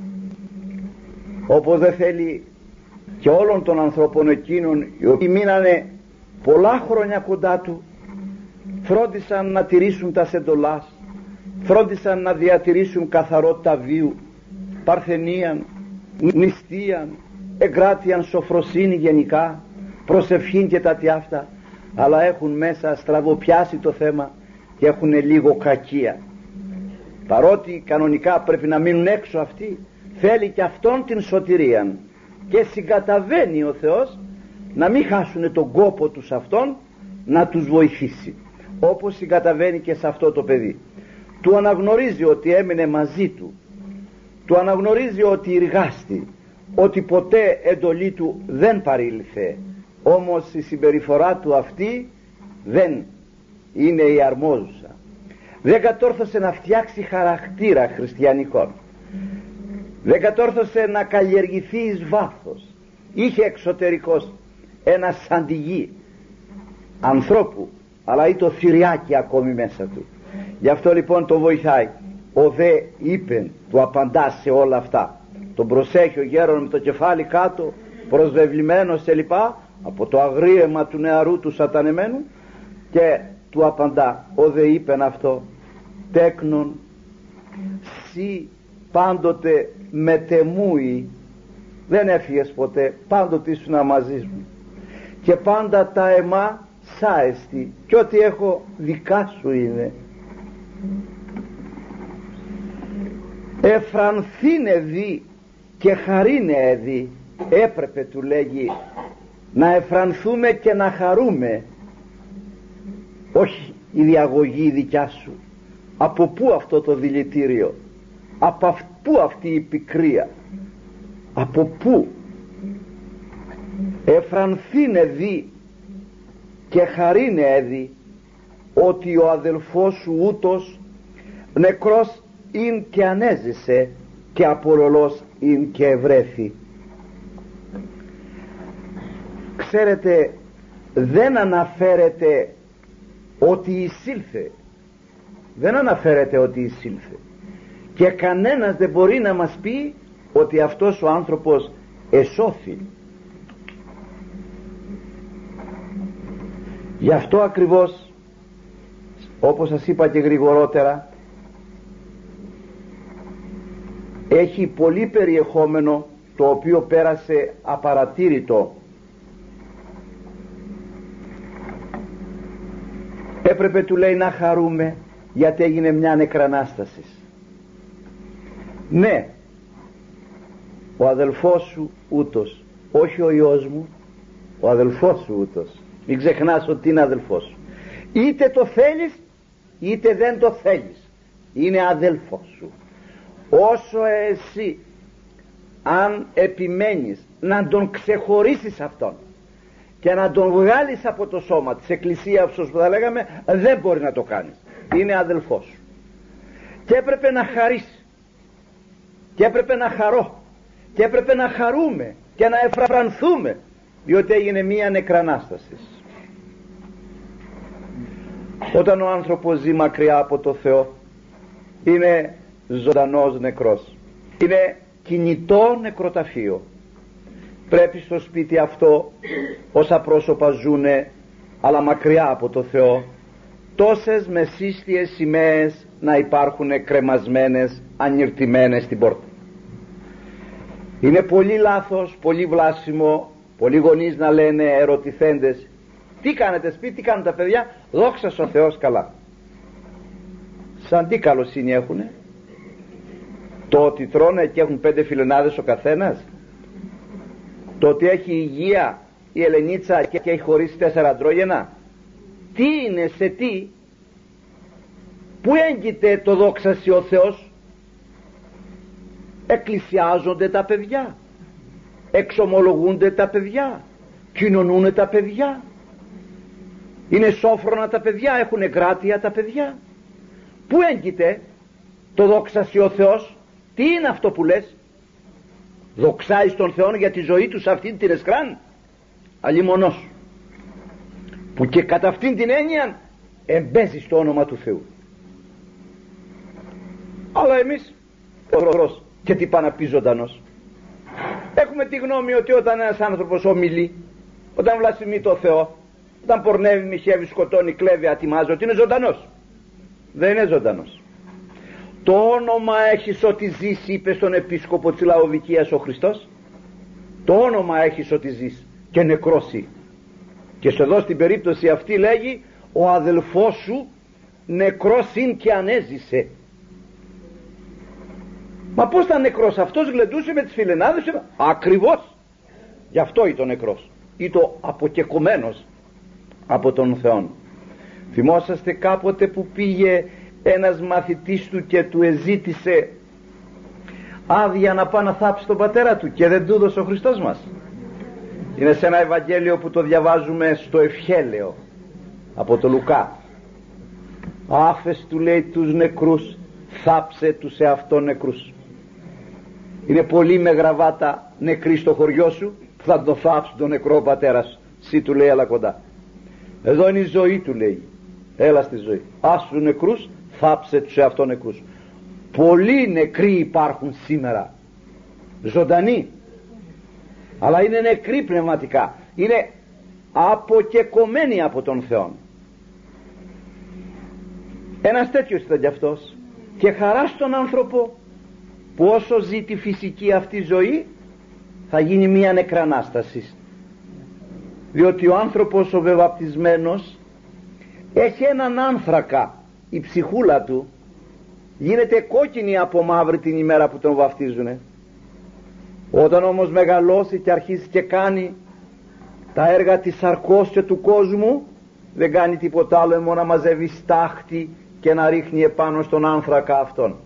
όπως δεν θέλει και όλων των ανθρώπων εκείνων οι οποίοι μείνανε πολλά χρόνια κοντά του, φρόντισαν να τηρήσουν τα σεντολάς, φρόντισαν να διατηρήσουν καθαρότητα βίου, παρθενίαν, νηστείαν, εγκράτειαν, σοφροσύνη γενικά, προσευχήν και τα τι αυτά, αλλά έχουν μέσα στραβοπιάσει το θέμα και έχουν λίγο κακία. Παρότι κανονικά πρέπει να μείνουν έξω αυτοί, θέλει και αυτόν την σωτηρία και συγκαταβαίνει ο Θεός να μην χάσουν τον κόπο τους αυτόν, να τους βοηθήσει. όπως συγκαταβαίνει και σε αυτό το παιδί. Του αναγνωρίζει ότι έμεινε μαζί του, του αναγνωρίζει ότι εργάστη, ότι ποτέ εντολή του δεν παρήλθε, όμως η συμπεριφορά του αυτή δεν είναι η αρμόζουσα. Δεν κατόρθωσε να φτιάξει χαρακτήρα χριστιανικών, δεν κατόρθωσε να καλλιεργηθεί εις βάθος. Είχε εξωτερικός ένα σαντιγί ανθρώπου, αλλά ή το θηριάκι ακόμη μέσα του. Γι' αυτό λοιπόν το βοηθάει. Ο δε είπεν, του απαντά σε όλα αυτά. Τον προσέχει ο γέρον με το κεφάλι κάτω, προσβεβλημένος σε λοιπά, από το αγρίεμα του νεαρού του σατανεμένου, και του απαντά. Ο δε είπεν αυτό, τέκνον σι πάντοτε μετεμούει, δεν έφυγες ποτέ, πάντοτε ήσουν μαζί μου και πάντα τα εμά σάεστη, και ό,τι έχω δικά σου είναι. Εφρανθήνε δι και χαρίνε δι. Έπρεπε, του λέγει, να εφρανθούμε και να χαρούμε, όχι η διαγωγή δικιά σου. Από πού αυτό το δηλητήριο, από πού αυτή η πικρία, από πού? Εφρανθήνε δι και χαρίνε δι, ότι ο αδελφός σου ούτως νεκρός ειν και ανέζησε, και απορολός ειν και ευρέθη. Ξέρετε, δεν αναφέρεται ότι εισήλθε, δεν αναφέρεται ότι εισήλθε, και κανένας δεν μπορεί να μας πει ότι αυτός ο άνθρωπος εσώθη. Γι' αυτό ακριβώς, όπως σας είπα και γρηγορότερα, έχει πολύ περιεχόμενο το οποίο πέρασε απαρατήρητο. Έπρεπε, του λέει, να χαρούμε γιατί έγινε μια νεκρανάσταση. Ναι, ο αδελφός σου ούτως, όχι ο ιός μου, ο αδελφός σου ούτως. Μην ξεχνάς ότι είναι αδελφός σου. Είτε το θέλεις είτε δεν το θέλεις, είναι αδελφός σου. Όσο εσύ αν επιμένεις να τον ξεχωρίσεις αυτόν και να τον βγάλεις από το σώμα της εκκλησίας, όπως θα λέγαμε, δεν μπορεί να το κάνεις. Είναι αδελφός σου και έπρεπε να χαρείς, και έπρεπε να χαρώ, και έπρεπε να χαρούμε και να εφρανθούμε, διότι έγινε μία νεκρανάσταση. Όταν ο άνθρωπος ζει μακριά από το Θεό, είναι ζωντανός νεκρός, είναι κινητό νεκροταφείο. Πρέπει στο σπίτι αυτό, όσα πρόσωπα ζουνε αλλά μακριά από το Θεό, τόσες μεσίστιες σημαίες να υπάρχουν κρεμασμένες, ανιρτημένες στην πόρτα. Είναι πολύ λάθος, πολύ βλάσιμο, πολλοί γονείς να λένε, ερωτηθέντες, τι κάνετε σπίτι, τι κάνουν τα παιδιά? Δόξα ο Θεός καλά. Σαν τι καλοσύνη έχουνε? Το ότι τρώνε και έχουν πέντε φιλενάδες ο καθένας, το ότι έχει υγεία η Ελενίτσα και έχει χωρίσει τέσσερα αντρόγενα, τι είναι, σε τι? Πού έγκυται το δόξασι ο Θεός? Εκκλησιάζονται τα παιδιά, εξομολογούνται τα παιδιά, κοινωνούνε τα παιδιά, είναι σόφρονα τα παιδιά, έχουν εγκράτεια τα παιδιά. Πού έγκυται το δόξασι ο Θεός? Τι είναι αυτό που λες? Δοξάει τον Θεό για τη ζωή του σε αυτήν την εσκράν? Αλλήμονος, που και κατά αυτήν την έννοια εμπέζει στο όνομα του Θεού. Αλλά εμείς ορός, και τι πάει να πει ζωντανός? Έχουμε τη γνώμη ότι όταν ένας άνθρωπος ομιλεί, όταν βλασφημεί το Θεό, όταν πορνεύει, μοιχεύει, σκοτώνει, κλέβει, ατιμάζει, ότι είναι ζωντανός. Δεν είναι ζωντανός. Το όνομα έχεις ότι ζεις, είπε στον επίσκοπο της Λαοδικίας ο Χριστός. Το όνομα έχεις ότι ζεις και νεκρώσει. Και σε εδώ στην περίπτωση αυτή λέγει, ο αδελφός σου νεκρός είναι και ανέζησε. Μα πως ήταν νεκρός? Αυτός γλεντούσε με τις φιλενάδες. Ακριβώς γι' αυτό ήταν νεκρός, ήταν αποκεκομένος από τον Θεό. Θυμόσαστε κάποτε που πήγε ένας μαθητής του και του εζήτησε άδεια να πάει να θάψει τον πατέρα του και δεν του έδωσε ο Χριστός μας? Είναι σε ένα Ευαγγέλιο που το διαβάζουμε στο Ευχέλαιο από το Λουκά. Άφες, του λέει, τους νεκρούς, θάψε τους εαυτόν νεκρούς. Είναι πολύ με γραβάτα νεκροί στο χωριό σου, θα το θάψει τον νεκρό πατέρα σου. Συ, του λέει, έλα κοντά. Εδώ είναι η ζωή, του λέει, έλα στη ζωή. Άσου νεκρούς, θάψε τους εαυτόν νεκρούς. Πολλοί νεκροί υπάρχουν σήμερα, ζωντανοί, αλλά είναι νεκροί πνευματικά, είναι αποκεκομμένοι από τον Θεό. Ένας τέτοιος ήταν κι αυτός, και χαρά στον άνθρωπο που όσο ζει τη φυσική αυτή ζωή θα γίνει μια νεκρανάσταση, διότι ο άνθρωπος ο βεβαπτισμένος έχει έναν άνθρακα, η ψυχούλα του γίνεται κόκκινη από μαύρη την ημέρα που τον βαφτίζουνε. Όταν όμως μεγαλώσει και αρχίσει και κάνει τα έργα της σαρκός και του κόσμου, δεν κάνει τίποτα άλλο μόνο να μαζεύει στάχτη και να ρίχνει επάνω στον άνθρακα αυτόν.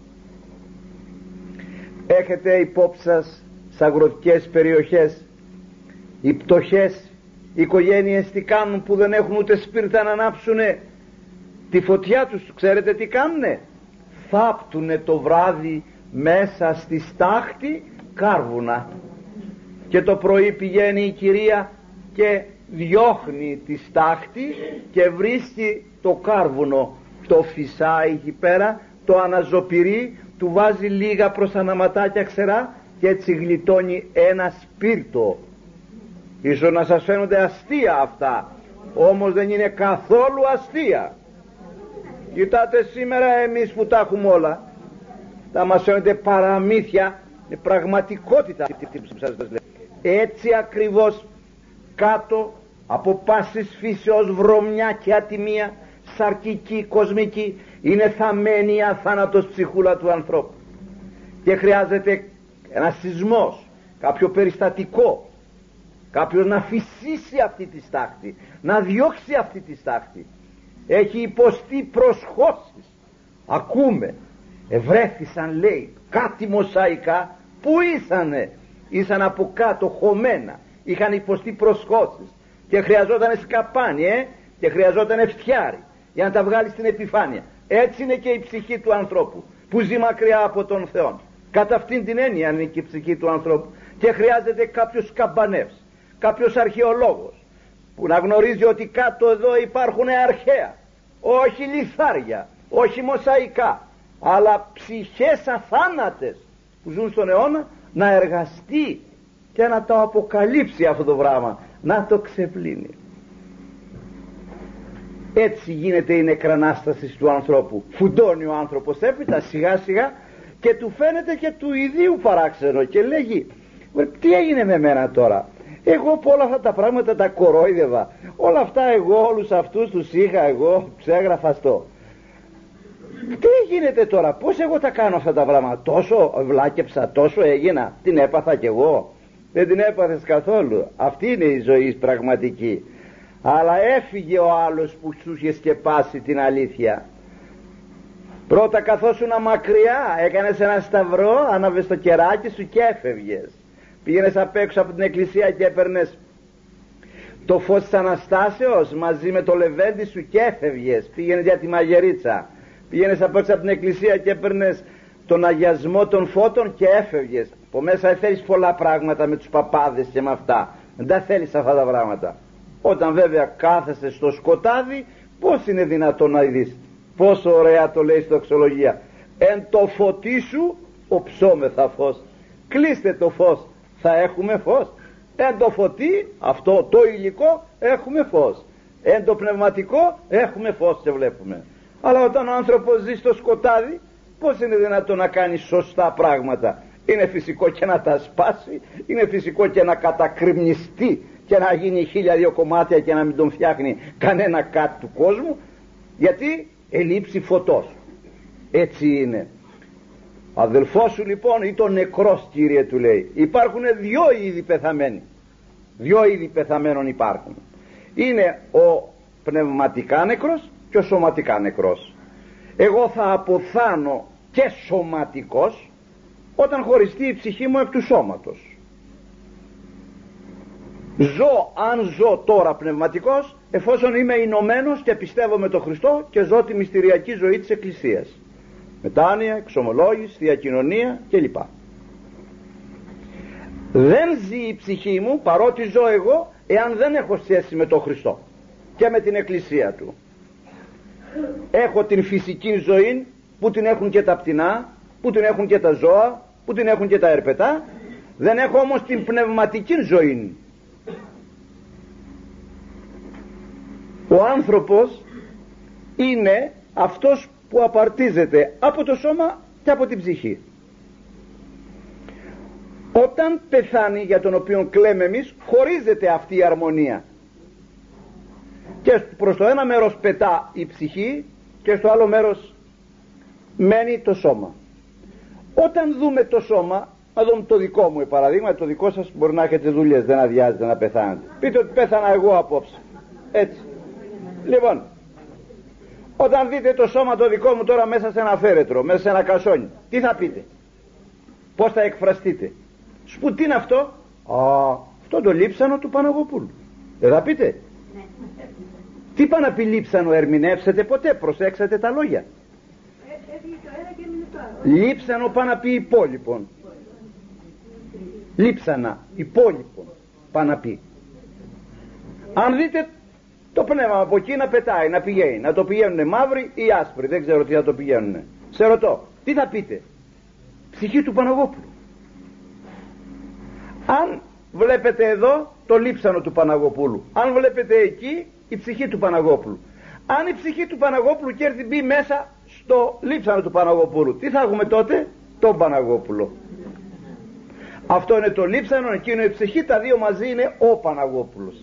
Έχετε υπόψη σας σε αγροτικές περιοχές οι πτωχές οι οικογένειες τι κάνουν που δεν έχουν ούτε σπίρτα να ανάψουνε τη φωτιά τους? Ξέρετε τι κάνουνε? Θάπτουνε το βράδυ μέσα στη στάχτη κάρβουνα, και το πρωί πηγαίνει η κυρία και διώχνει τη στάχτη και βρίσκει το κάρβουνο, το φυσάει εκεί πέρα, το αναζωπυρεί, του βάζει λίγα προσαναματάκια ξερά και έτσι γλιτώνει ένα σπίρτο. Ίσως να σας φαίνονται αστεία αυτά, όμως δεν είναι καθόλου αστεία. Κοιτάτε σήμερα εμείς που τα έχουμε όλα, θα μας φαίνονται παραμύθια, είναι πραγματικότητα αυτή που σας λέω. Έτσι ακριβώς κάτω από πάσης φύσεως βρωμιά και ατιμία σαρκική, κοσμική, είναι θαμμένη η αθάνατος ψυχούλα του ανθρώπου και χρειάζεται ένας σεισμός, κάποιο περιστατικό, κάποιος να φυσήσει αυτή τη στάχτη, να διώξει αυτή τη στάχτη. Έχει υποστεί προσχώσεις, ακούμε, ευρέθησαν λέει κάτι μοσαϊκά που ήσανε, ήσαν από κάτω χωμένα, είχαν υποστεί προσχώσεις και χρειαζόταν σκαπάνι ε, και χρειαζόταν φτιάρι για να τα βγάλει στην επιφάνεια. Έτσι είναι και η ψυχή του ανθρώπου που ζει μακριά από τον Θεό. Κατά αυτήν την έννοια είναι και η ψυχή του ανθρώπου και χρειάζεται κάποιος καμπανεύς, κάποιος αρχαιολόγος που να γνωρίζει ότι κάτω εδώ υπάρχουν αρχαία, όχι λιθάρια, όχι μοσαϊκά, αλλά ψυχές αθάνατες που ζουν στον αιώνα, να εργαστεί και να το αποκαλύψει αυτό το πράγμα, να το ξεπλύνει. Έτσι γίνεται η νεκρανάσταση του ανθρώπου. Φουντώνει ο άνθρωπος έπειτα σιγά σιγά και του φαίνεται και του ιδίου παράξενο και λέγει, τι έγινε με μένα τώρα? Εγώ που όλα αυτά τα πράγματα τα κορόιδευα, όλα αυτά εγώ όλους αυτούς τους είχα εγώ ξέγραφα στο. Τι γίνεται τώρα, πως εγώ τα κάνω αυτά τα πράγματα? Τόσο βλάκεψα, τόσο έγινα, την έπαθα κι εγώ? Δεν την έπαθες καθόλου. Αυτή είναι η ζωή πραγματική. Αλλά έφυγε ο άλλος που σου είχε σκεπάσει την αλήθεια. Πρώτα καθόσουνα μακριά, έκανες ένα σταυρό, άναβες το κεράκι σου και έφευγες. Πήγαινες απ' έξω από την εκκλησία και έπαιρνες το φως της Αναστάσεως μαζί με το λεβέντι σου και έφευγες. Πήγαινες για τη μαγερίτσα. Πήγαινες απ' έξω από την εκκλησία και έπαιρνες τον αγιασμό των φώτων και έφευγες. Από μέσα θέλεις πολλά πράγματα με τους παπάδες και με αυτά. Δεν τα θέλεις αυτά τα πράγματα. Όταν βέβαια κάθεσαι στο σκοτάδι, πώς είναι δυνατόν να δεις? Πόσο ωραία το λέει στο δοξολογία, εν το φωτί σου οψόμεθα φως. Κλείστε το φως, θα έχουμε φως. Εν το φωτί, αυτό το υλικό, έχουμε φως. Εν το πνευματικό έχουμε φως και βλέπουμε. Αλλά όταν ο άνθρωπος ζει στο σκοτάδι, πώς είναι δυνατόν να κάνει σωστά πράγματα? Είναι φυσικό και να τα σπάσει, είναι φυσικό και να κατακριμνιστεί και να γίνει χίλια δύο κομμάτια και να μην τον φτιάχνει κανένα κάτι του κόσμου, γιατί ελείψει φωτός. Έτσι είναι. Αδελφός σου λοιπόν ή το νεκρός, Κύριε, του λέει. Υπάρχουν δυο είδη πεθαμένοι. Δυο είδη πεθαμένων υπάρχουν. Είναι ο πνευματικά νεκρός και ο σωματικά νεκρός. Εγώ θα αποθάνω και σωματικός όταν χωριστεί η ψυχή μου εκ του σώματος. Ζω, αν ζω τώρα πνευματικός, εφόσον είμαι ενωμένος και πιστεύω με τον Χριστό και ζω τη μυστηριακή ζωή της Εκκλησίας, μετάνοια, εξομολόγηση, θεία κοινωνία κλπ. Δεν ζει η ψυχή μου, παρότι ζω εγώ, εάν δεν έχω σχέση με τον Χριστό και με την Εκκλησία του. Έχω την φυσική ζωή που την έχουν και τα πτηνά, που την έχουν και τα ζώα, που την έχουν και τα ερπετά. Δεν έχω όμως την πνευματική ζωή. Ο άνθρωπος είναι αυτός που απαρτίζεται από το σώμα και από την ψυχή. Όταν πεθάνει, για τον οποίο κλαίμε εμείς, χωρίζεται αυτή η αρμονία και προς το ένα μέρος πετά η ψυχή και στο άλλο μέρος μένει το σώμα. Όταν δούμε το σώμα, να δούμε το δικό μου παραδείγμα, το δικό σας μπορεί να έχετε δουλειές, δεν αδειάζετε να πεθάνετε. Πείτε ότι πέθανα εγώ απόψε, έτσι. Λοιπόν, όταν δείτε το σώμα το δικό μου τώρα μέσα σε ένα φέρετρο, μέσα σε ένα κασόνι, τι θα πείτε? Πώς θα εκφραστείτε? Σου πω, τι είναι αυτό? Α, αυτό το λείψανο του Παναγοπούλου. Δεν θα πείτε? Τι πάνε να πει λείψανο? Ερμηνεύσετε ποτέ? Προσέξατε τα λόγια. Λείψανο πάνε να πει υπόλοιπον. Λείψανα, υπόλοιπον πάνε να πει. Αν δείτε το πνεύμα από εκεί να πετάει, να πηγαίνει, να το πηγαίνουνε μαύροι ή άσπροι, δεν ξέρω τι θα το πηγαίνουνε. Σε ρωτώ, τι θα πείτε? Ψυχή του Παναγόπουλου. Αν βλέπετε εδώ το λείψανο του Παναγοπούλου, αν βλέπετε εκεί η ψυχή του Παναγόπουλου, αν η ψυχή του Παναγόπουλου και έρθει μπει μέσα στο λείψανο του Παναγοπούλου, τι θα έχουμε τότε? Τον Παναγόπουλο. Αυτό είναι το λείψανο, εκείνο η ψυχή, τα δύο μαζί είναι ο Παναγόπουλος.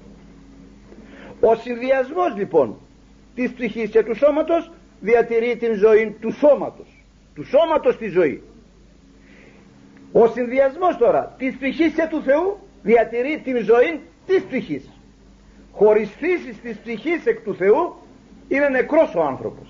Ο συνδυασμός λοιπόν της ψυχής και του σώματος διατηρεί την ζωή του σώματος, του σώματος τη ζωή. Ο συνδυασμός τώρα της ψυχής και του Θεού διατηρεί την ζωή της ψυχής. Χωρίς φύσης της ψυχής εκ του Θεού είναι νεκρός ο άνθρωπος.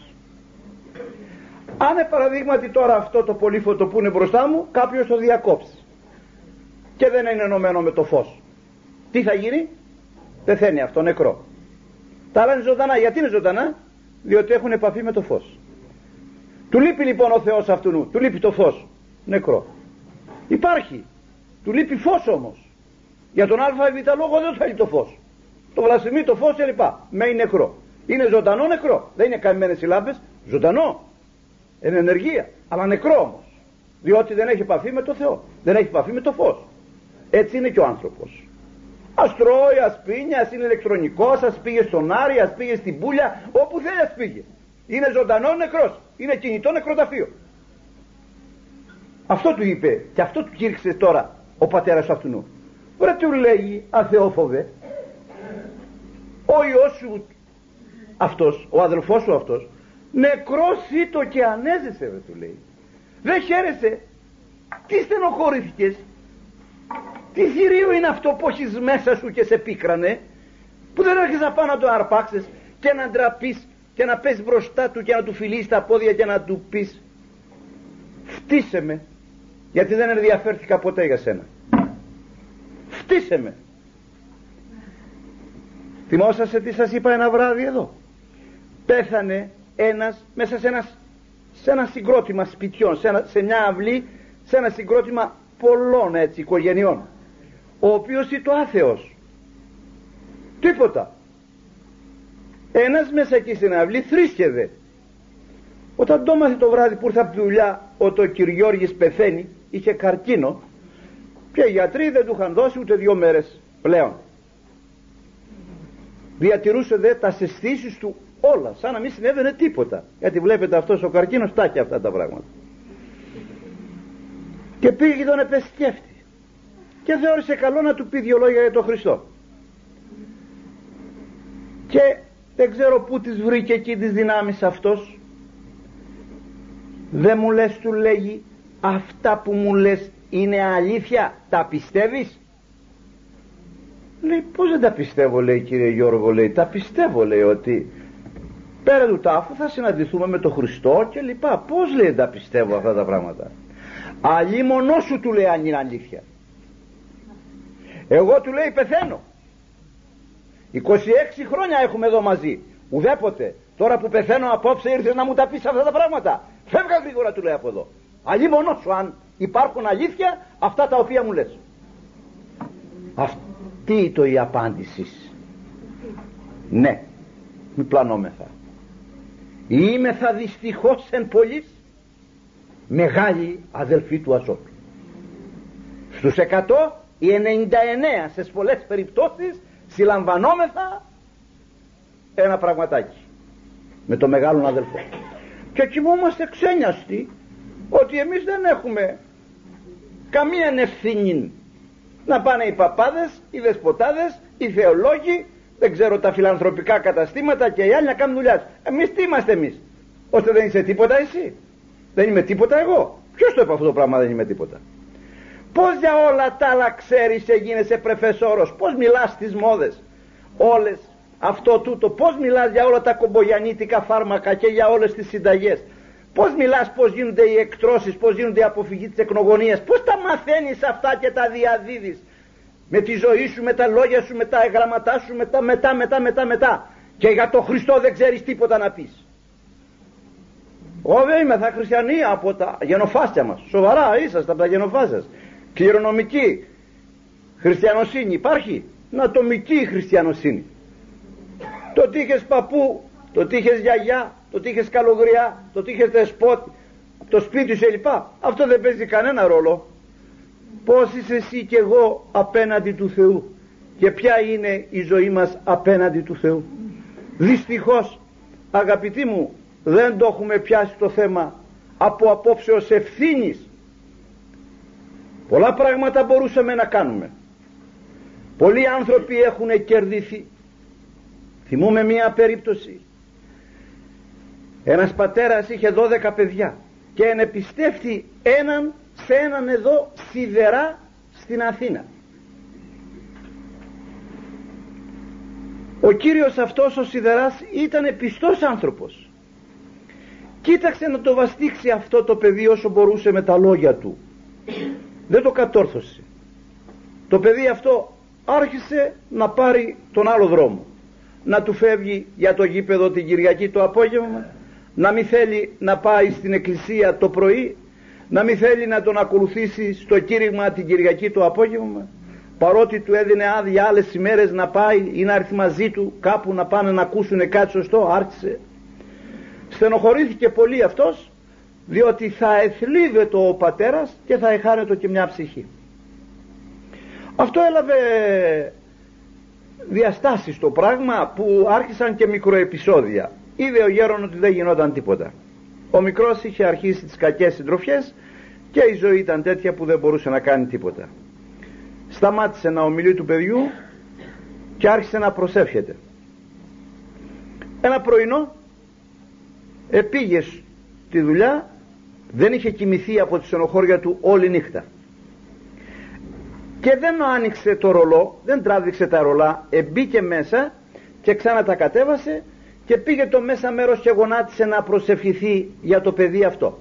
Αν παραδείγματι τώρα αυτό το πολύφωτο που είναι μπροστά μου κάποιος το διακόψει και δεν είναι ενωμένο με το φως, τι θα γίνει? Πεθαίνει αυτό, νεκρό. Τα άλλα είναι ζωντανά. Γιατί είναι ζωντανά? Διότι έχουν επαφή με το φως. Του λείπει λοιπόν ο Θεός αυτού, του λείπει το φως, νεκρό. Υπάρχει, του λείπει φως όμως. Για τον α ή β λόγο δεν θέλει το φως, το βλασφημεί το φως κλπ. Μένει νεκρό. Είναι ζωντανό νεκρό. Δεν είναι καμμένες οι λάμπες, ζωντανό, είναι ενεργεία, αλλά νεκρό όμως, διότι δεν έχει επαφή με το Θεό, δεν έχει επαφή με το φως. Έτσι είναι και ο άνθρωπος. Ας τρώει, ας πίνει, ας είναι ηλεκτρονικός, ας πήγε στον Άρη, ας πήγε στην Πούλια, όπου θέλει ας πήγε. Είναι ζωντανό νεκρός, είναι κινητό νεκροταφείο. Αυτό του είπε και αυτό του κήρυξε τώρα ο πατέρας αυτού. Βρε, του λέει, αθεόφοβε, ο Υιός σου αυτός, ο αδελφός σου αυτός, νεκρός ήτο και ανέζησε, βρε, του λέει. Δεν χαίρεσαι? Τι στενοχωρήθηκες? Τι θηρίο είναι αυτό που έχεις μέσα σου και σε πίκρανε, που δεν έρχεσαι να πάω να το αρπάξεις και να ντραπείς και να πες μπροστά του και να του φιλείς τα πόδια και να του πεις φτύσε με, γιατί δεν ενδιαφέρθηκα ποτέ για σένα, φτύσε με. Θυμόσαστε τι σας είπα ένα βράδυ εδώ? Πέθανε ένας μέσα σε ένα, σε ένα συγκρότημα σπιτιών, σε, ένα, σε μια αυλή, σε ένα συγκρότημα πολλών έτσι οικογενειών, ο οποίος ήταν άθεος, τίποτα. Ένας μέσα εκεί στην αυλή θρήσκευε. Όταν το μάθε το βράδυ που ήρθε από τη δουλειά ότι ο Κυριώργης πεθαίνει, είχε καρκίνο και οι γιατροί δεν του είχαν δώσει ούτε δύο μέρες πλέον. Διατηρούσε δε τα αισθήσεις του όλα, σαν να μην συνέβαινε τίποτα, γιατί βλέπετε αυτός ο καρκίνος τα έχει αυτά τα πράγματα. Και πήγε και τον επεσκέφτη και θεώρησε καλό να του πει δύο λόγια για τον Χριστό. Και δεν ξέρω πού τις βρήκε εκεί τις δυνάμεις αυτός. Δεν μου λες, του λέγει, αυτά που μου λες είναι αλήθεια, τα πιστεύεις? Λέει, πώς δεν τα πιστεύω, λέει, κύριε Γιώργο, λέει, τα πιστεύω, λέει, ότι πέρα του τάφου θα συναντηθούμε με τον Χριστό και λοιπά. Πώς λέει τα πιστεύω αυτά τα πράγματα? Αλλή μονό σου, του λέει, αν είναι αλήθεια. Εγώ, του λέει, πεθαίνω. είκοσι έξι χρόνια έχουμε εδώ μαζί. Ουδέποτε τώρα που πεθαίνω απόψε ήρθες να μου τα πεις αυτά τα πράγματα? Φεύγα γρήγορα, του λέει, από εδώ. Αλλή μονό σου, αν υπάρχουν αλήθεια αυτά τα οποία μου λες. Αυτή είναι η απάντηση. Ναι, μη πλανόμεθα. Είμεθα δυστυχώς εν πολλής μεγάλη αδελφοί του Ασώτου. Στους εκατό οι ενενήντα εννέα σε πολλές περιπτώσεις συλλαμβανόμεθα ένα πραγματάκι με το μεγάλον αδελφό και κοιμόμαστε ξένιαστοι ότι εμείς δεν έχουμε καμία ευθύνη. Να πάνε οι παπάδες, οι δεσποτάδες, οι θεολόγοι, δεν ξέρω, τα φιλανθρωπικά καταστήματα και οι άλλοι να κάνουν δουλειά. Εμείς τι είμαστε εμείς? Ώστε δεν είσαι τίποτα εσύ? Δεν είμαι τίποτα εγώ? Ποιος το είπε αυτό το πράγμα, δεν είμαι τίποτα? Πώς για όλα τα άλλα ξέρεις και γίνεσαι πρεφεσόρος? Πώς μιλάς στις μόδες όλες αυτό τούτο? Πώς μιλάς για όλα τα κομπογιαννίτικα φάρμακα και για όλες τις συνταγές? Πώς μιλάς, πώς γίνονται οι εκτρώσεις, πώς γίνονται η αποφυγή της εκνογωνίας? Πώς τα μαθαίνεις αυτά και τα διαδίδεις? Με τη ζωή σου, με τα λόγια σου, με τα γραμματά σου, μετά, μετά, μετά, μετά, μετά. Και για τον Χριστό δεν ξέρεις τίποτα να πεις. Ω, είμαι θα χριστιανοί από τα γενοφάστια μας. Σοβαρά είσαστε από τα γενοφάστια. Κληρονομική χριστιανοσύνη υπάρχει? Ατομική χριστιανοσύνη. Το ότι είχες παππού, το ότι είχες γιαγιά, το ότι είχες καλογριά, το ότι είχες δεσπότη, το σπίτι σου κλπ. Αυτό δεν παίζει κανένα ρόλο. Πώς είσαι εσύ και εγώ απέναντι του Θεού και ποια είναι η ζωή μας απέναντι του Θεού? Δυστυχώς, αγαπητοί μου, δεν το έχουμε πιάσει το θέμα από απόψεως ευθύνης. Πολλά πράγματα μπορούσαμε να κάνουμε. Πολλοί άνθρωποι έχουν κερδιθεί. Θυμούμε μία περίπτωση. Ένας πατέρας είχε δώδεκα παιδιά και ενεπιστεύτη έναν σε έναν εδώ σιδερά στην Αθήνα. Ο κύριος αυτός ο σιδεράς ήταν πιστός άνθρωπος. Κοίταξε να το βαστίξει αυτό το παιδί όσο μπορούσε με τα λόγια του. Δεν το κατόρθωσε. Το παιδί αυτό άρχισε να πάρει τον άλλο δρόμο. Να του φεύγει για το γήπεδο την Κυριακή το απόγευμα, να μην θέλει να πάει στην εκκλησία το πρωί, να μην θέλει να τον ακολουθήσει στο κήρυγμα την Κυριακή το απόγευμα, παρότι του έδινε άδεια άλλες ημέρες να πάει ή να έρθει μαζί του κάπου να πάνε να ακούσουν κάτι σωστό. Άρχισε. Στενοχωρήθηκε πολύ αυτός, διότι θα εθλίβεται ο πατέρας και θα εχάνεται και μια ψυχή. Αυτό έλαβε διαστάσεις στο πράγμα που άρχισαν και μικροεπισόδια. Είδε ο γέρον ότι δεν γινόταν τίποτα. Ο μικρός είχε αρχίσει τις κακές συντροφιές και η ζωή ήταν τέτοια που δεν μπορούσε να κάνει τίποτα. Σταμάτησε να ομιλεί του παιδιού και άρχισε να προσεύχεται. Ένα πρωινό επήγε στη δουλειά, δεν είχε κοιμηθεί από τη στενοχώρια του όλη νύχτα και δεν άνοιξε το ρολό, δεν τράβηξε τα ρολά, εμπήκε μέσα και ξανά τα κατέβασε και πήγε το μέσα μέρος και γονάτισε να προσευχηθεί για το παιδί αυτό.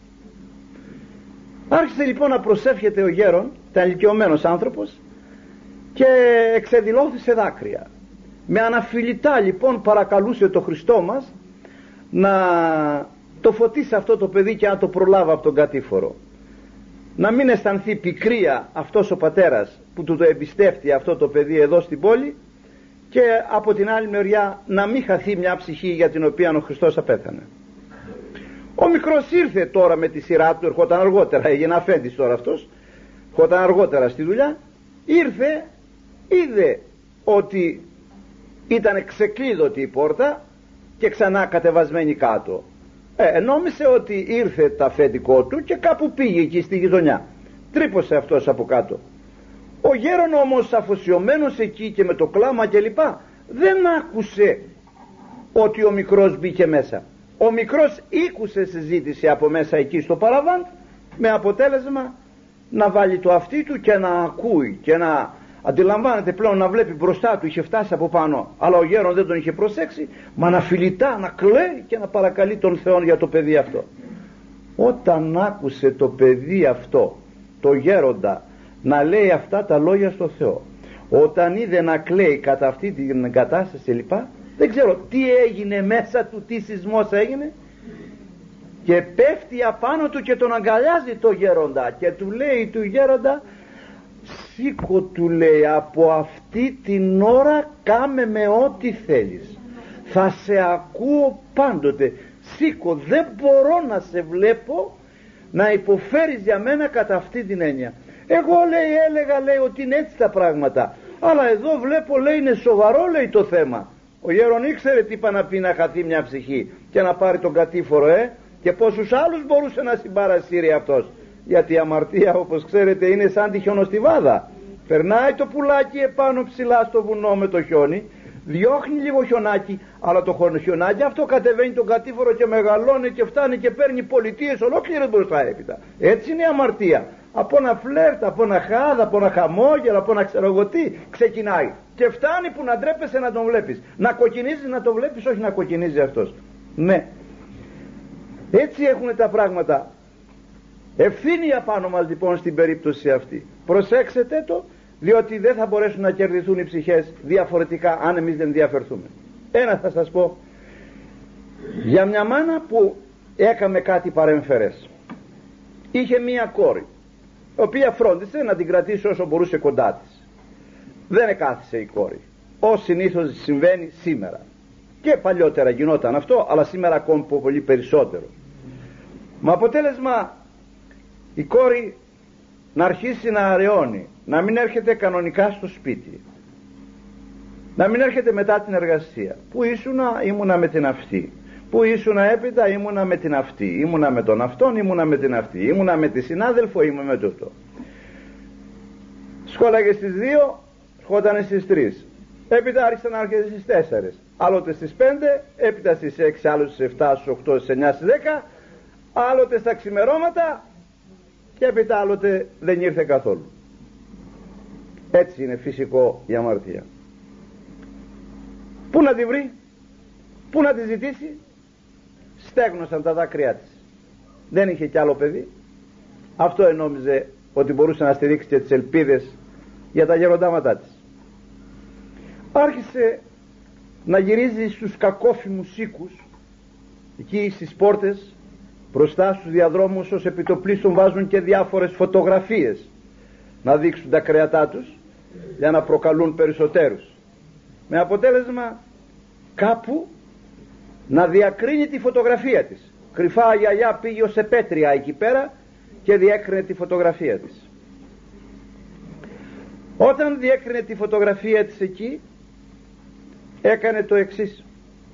Άρχισε λοιπόν να προσεύχεται ο γέρον, ήταν ηλικιωμένος άνθρωπος, και εξεδηλώθησε δάκρυα. Με αναφιλητά λοιπόν παρακαλούσε το Χριστό μας να το φωτίσει αυτό το παιδί και να το προλάβει από τον κατήφορο. Να μην αισθανθεί πικρία αυτός ο πατέρας που του το εμπιστεύτηκε αυτό το παιδί εδώ στην πόλη, και από την άλλη μεριά να μην χαθεί μια ψυχή για την οποία ο Χριστός απέθανε. Ο μικρός ήρθε τώρα με τη σειρά του, ερχόταν αργότερα, έγινε αφέντης τώρα αυτός, ερχόταν αργότερα στη δουλειά, ήρθε, είδε ότι ήταν ξεκλείδωτη η πόρτα και ξανά κατεβασμένη κάτω. Ε, νόμισε ότι ήρθε το αφεντικό του και κάπου πήγε εκεί στη γειτονιά. Τρύπωσε αυτός από κάτω. Ο γέρον όμως, αφοσιωμένος εκεί και με το κλάμα κλπ, δεν άκουσε ότι ο μικρός μπήκε μέσα. Ο μικρός ήκουσε συζήτηση από μέσα εκεί στο παραβάν, με αποτέλεσμα να βάλει το αυτί του και να ακούει και να Αντιλαμβάνεται πλέον να βλέπει μπροστά του, είχε φτάσει από πάνω, αλλά ο γέρον δεν τον είχε προσέξει, μα να φιλητά, να κλαίει και να παρακαλεί τον Θεό για το παιδί αυτό. Όταν άκουσε το παιδί αυτό, το γέροντα, να λέει αυτά τα λόγια στο Θεό, όταν είδε να κλαίει κατά αυτή την κατάσταση λοιπά, δεν ξέρω τι έγινε μέσα του, τι σεισμός έγινε, και πέφτει απάνω του και τον αγκαλιάζει το γέροντα και του λέει του γέροντα, σήκω, του λέει, από αυτή την ώρα κάμε με ό,τι θέλεις, θα σε ακούω πάντοτε, σήκω, δεν μπορώ να σε βλέπω να υποφέρεις για μένα κατά αυτή την έννοια. Εγώ, λέει, έλεγα, λέει, ότι είναι έτσι τα πράγματα, αλλά εδώ βλέπω, λέει, είναι σοβαρό, λέει, το θέμα. Ο γέρον ήξερε τι είπα να πει να χαθεί μια ψυχή και να πάρει τον κατήφορο, ε, και πόσους άλλους μπορούσε να συμπαρασύρει αυτός, γιατί η αμαρτία, όπως ξέρετε, είναι σαν τη χιονοστιβάδα. Περνάει το πουλάκι επάνω ψηλά στο βουνό με το χιόνι, διώχνει λίγο χιονάκι, αλλά το χιονάκι αυτό κατεβαίνει τον κατήφορο και μεγαλώνει και φτάνει και παίρνει πολιτείες ολόκληρες μπροστά έπειτα. Έτσι είναι η αμαρτία. Από ένα φλερτ, από ένα χάδα, από ένα χαμόγελο, από ένα ξέρω εγώ τι, ξεκινάει και φτάνει που να ντρέπεσαι να τον βλέπεις, να κοκκινίζεις να τον βλέπεις, όχι να κοκκινίζει αυτός. Ναι, έτσι έχουν τα πράγματα. Ευθύνη απάνω μας λοιπόν στην περίπτωση αυτή. Προσέξετε το, διότι δεν θα μπορέσουν να κερδιθούν οι ψυχές διαφορετικά αν εμείς δεν διαφερθούμε. Ένα θα σας πω για μια μάνα που έκαμε κάτι παρεμφερές. Είχε μία κόρη, η οποία φρόντισε να την κρατήσει όσο μπορούσε κοντά της. Δεν εκάθισε η κόρη, ως συνήθως συμβαίνει σήμερα, και παλιότερα γινόταν αυτό, αλλά σήμερα ακόμη πολύ περισσότερο. Με αποτέλεσμα η κόρη να αρχίσει να αραιώνει, να μην έρχεται κανονικά στο σπίτι, να μην έρχεται μετά την εργασία. Που ήσουνα, ήμουνα με την αυτή. Που ήσουνα έπειτα, ήμουνα με την αυτή. Ήμουνα με τον αυτόν, ήμουνα με την αυτή. Ήμουνα με τη συνάδελφο, ήμουνα με το αυτό. Σχόλαγε στις δύο, σχότανε στις τρεις. Έπειτα άρχισε να έρχεται στις τέσσερις. Άλλοτε στις πέντε, έπειτα στις έξι, άλλοτε στις επτά, στις οκτώ, στις εννιά, στις δέκα, άλλοτε στα ξημερώματα, και έπειτα άλλοτε δεν ήρθε καθόλου. Έτσι είναι φυσικό η αμαρτία. Πού να τη βρει, πού να τη ζητήσει? Στέγνωσαν τα δάκρυά της. Δεν είχε κι άλλο παιδί. Αυτό ενόμιζε ότι μπορούσε να στηρίξει και τις ελπίδες για τα γεροντάματά της. Άρχισε να γυρίζει στους κακόφημους οίκους, εκεί στις πόρτες, μπροστά στους διαδρόμους, ως επιτοπλίστων βάζουν και διάφορες φωτογραφίες να δείξουν τα κρέατά τους για να προκαλούν περισσότερους, με αποτέλεσμα κάπου να διακρίνει τη φωτογραφία της. Κρυφά η γιαγιά πήγε ως επέτρια εκεί πέρα και διέκρινε τη φωτογραφία της. Όταν διέκρινε τη φωτογραφία της εκεί, έκανε το εξής.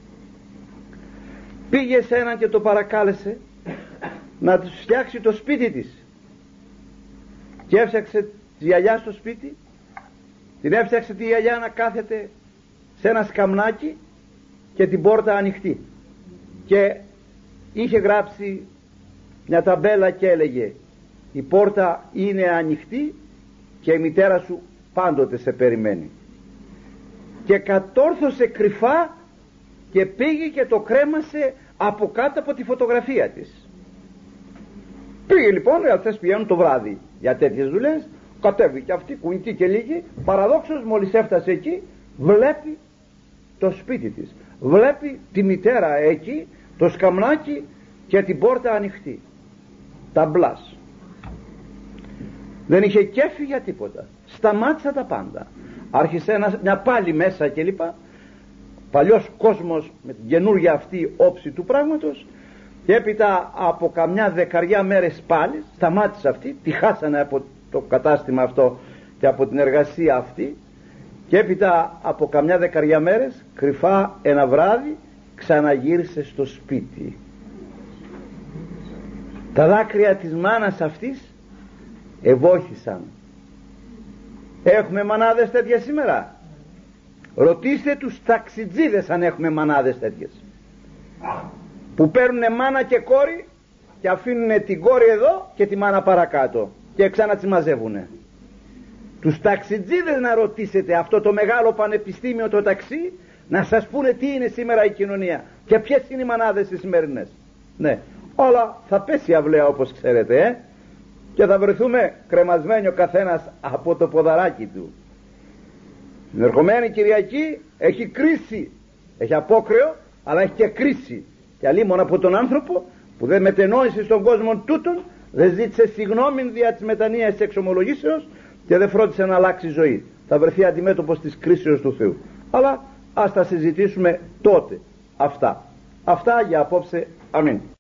Πήγε σε έναν και το παρακάλεσε να του φτιάξει το σπίτι της, και έφτιαξε τη γιαγιά στο σπίτι. Την έφτιαξε τη γιαγιά να κάθεται σε ένα σκαμνάκι και την πόρτα ανοιχτή, και είχε γράψει μια ταμπέλα και έλεγε: η πόρτα είναι ανοιχτή και η μητέρα σου πάντοτε σε περιμένει. Και κατόρθωσε κρυφά και πήγε και το κρέμασε από κάτω από τη φωτογραφία της. Πήγε λοιπόν, αυτές πηγαίνουν το βράδυ για τέτοιες δουλειές, κατέβηκε αυτή κουνητή και λίγη. Παραδόξως μόλις έφτασε εκεί, βλέπει το σπίτι της, βλέπει τη μητέρα εκεί, το σκαμνάκι και την πόρτα ανοιχτή. Ταμπλάς. Δεν είχε κέφι για τίποτα. Σταμάτησα τα πάντα. Άρχισε ένα, μια πάλι μέσα και λοιπά. Παλιός κόσμος με την καινούργια αυτή όψη του πράγματος. Και έπειτα από καμιά δεκαριά μέρες πάλι σταμάτησε αυτή. Τη χάσανε από το κατάστημα αυτό και από την εργασία αυτή. Και έπειτα από καμιά δεκαριά μέρες, κρυφά ένα βράδυ, ξαναγύρισε στο σπίτι. Τα δάκρυα της μάνας αυτής ευόχησαν. Έχουμε μανάδες τέτοιες σήμερα? Ρωτήστε τους ταξιτζίδες αν έχουμε μανάδες τέτοιες, που παίρνουνε μάνα και κόρη και αφήνουνε την κόρη εδώ και τη μάνα παρακάτω και ξανά τις μαζεύουνε. τους ταξιτζίδες να ρωτήσετε, αυτό το μεγάλο πανεπιστήμιο το ταξί, να σας πούνε τι είναι σήμερα η κοινωνία και ποιες είναι οι μανάδες τις σημερινές. Ναι, όλα θα πέσει αυλαία όπως ξέρετε, ε? Και θα βρεθούμε κρεμασμένοι ο καθένας από το ποδαράκι του. Την ερχομένη Κυριακή έχει κρίση, έχει απόκρεο, αλλά έχει και κρίση. Και αλλήμον από τον άνθρωπο που δεν μετενόησε στον κόσμο τούτον, δεν ζήτησε συγγνώμη δια της μετανοίας της εξομολογήσεως και δεν φρόντισε να αλλάξει ζωή. Θα βρεθεί αντιμέτωπος της κρίσεως του Θεού. Αλλά ας τα συζητήσουμε τότε αυτά. Αυτά για απόψε. Αμήν.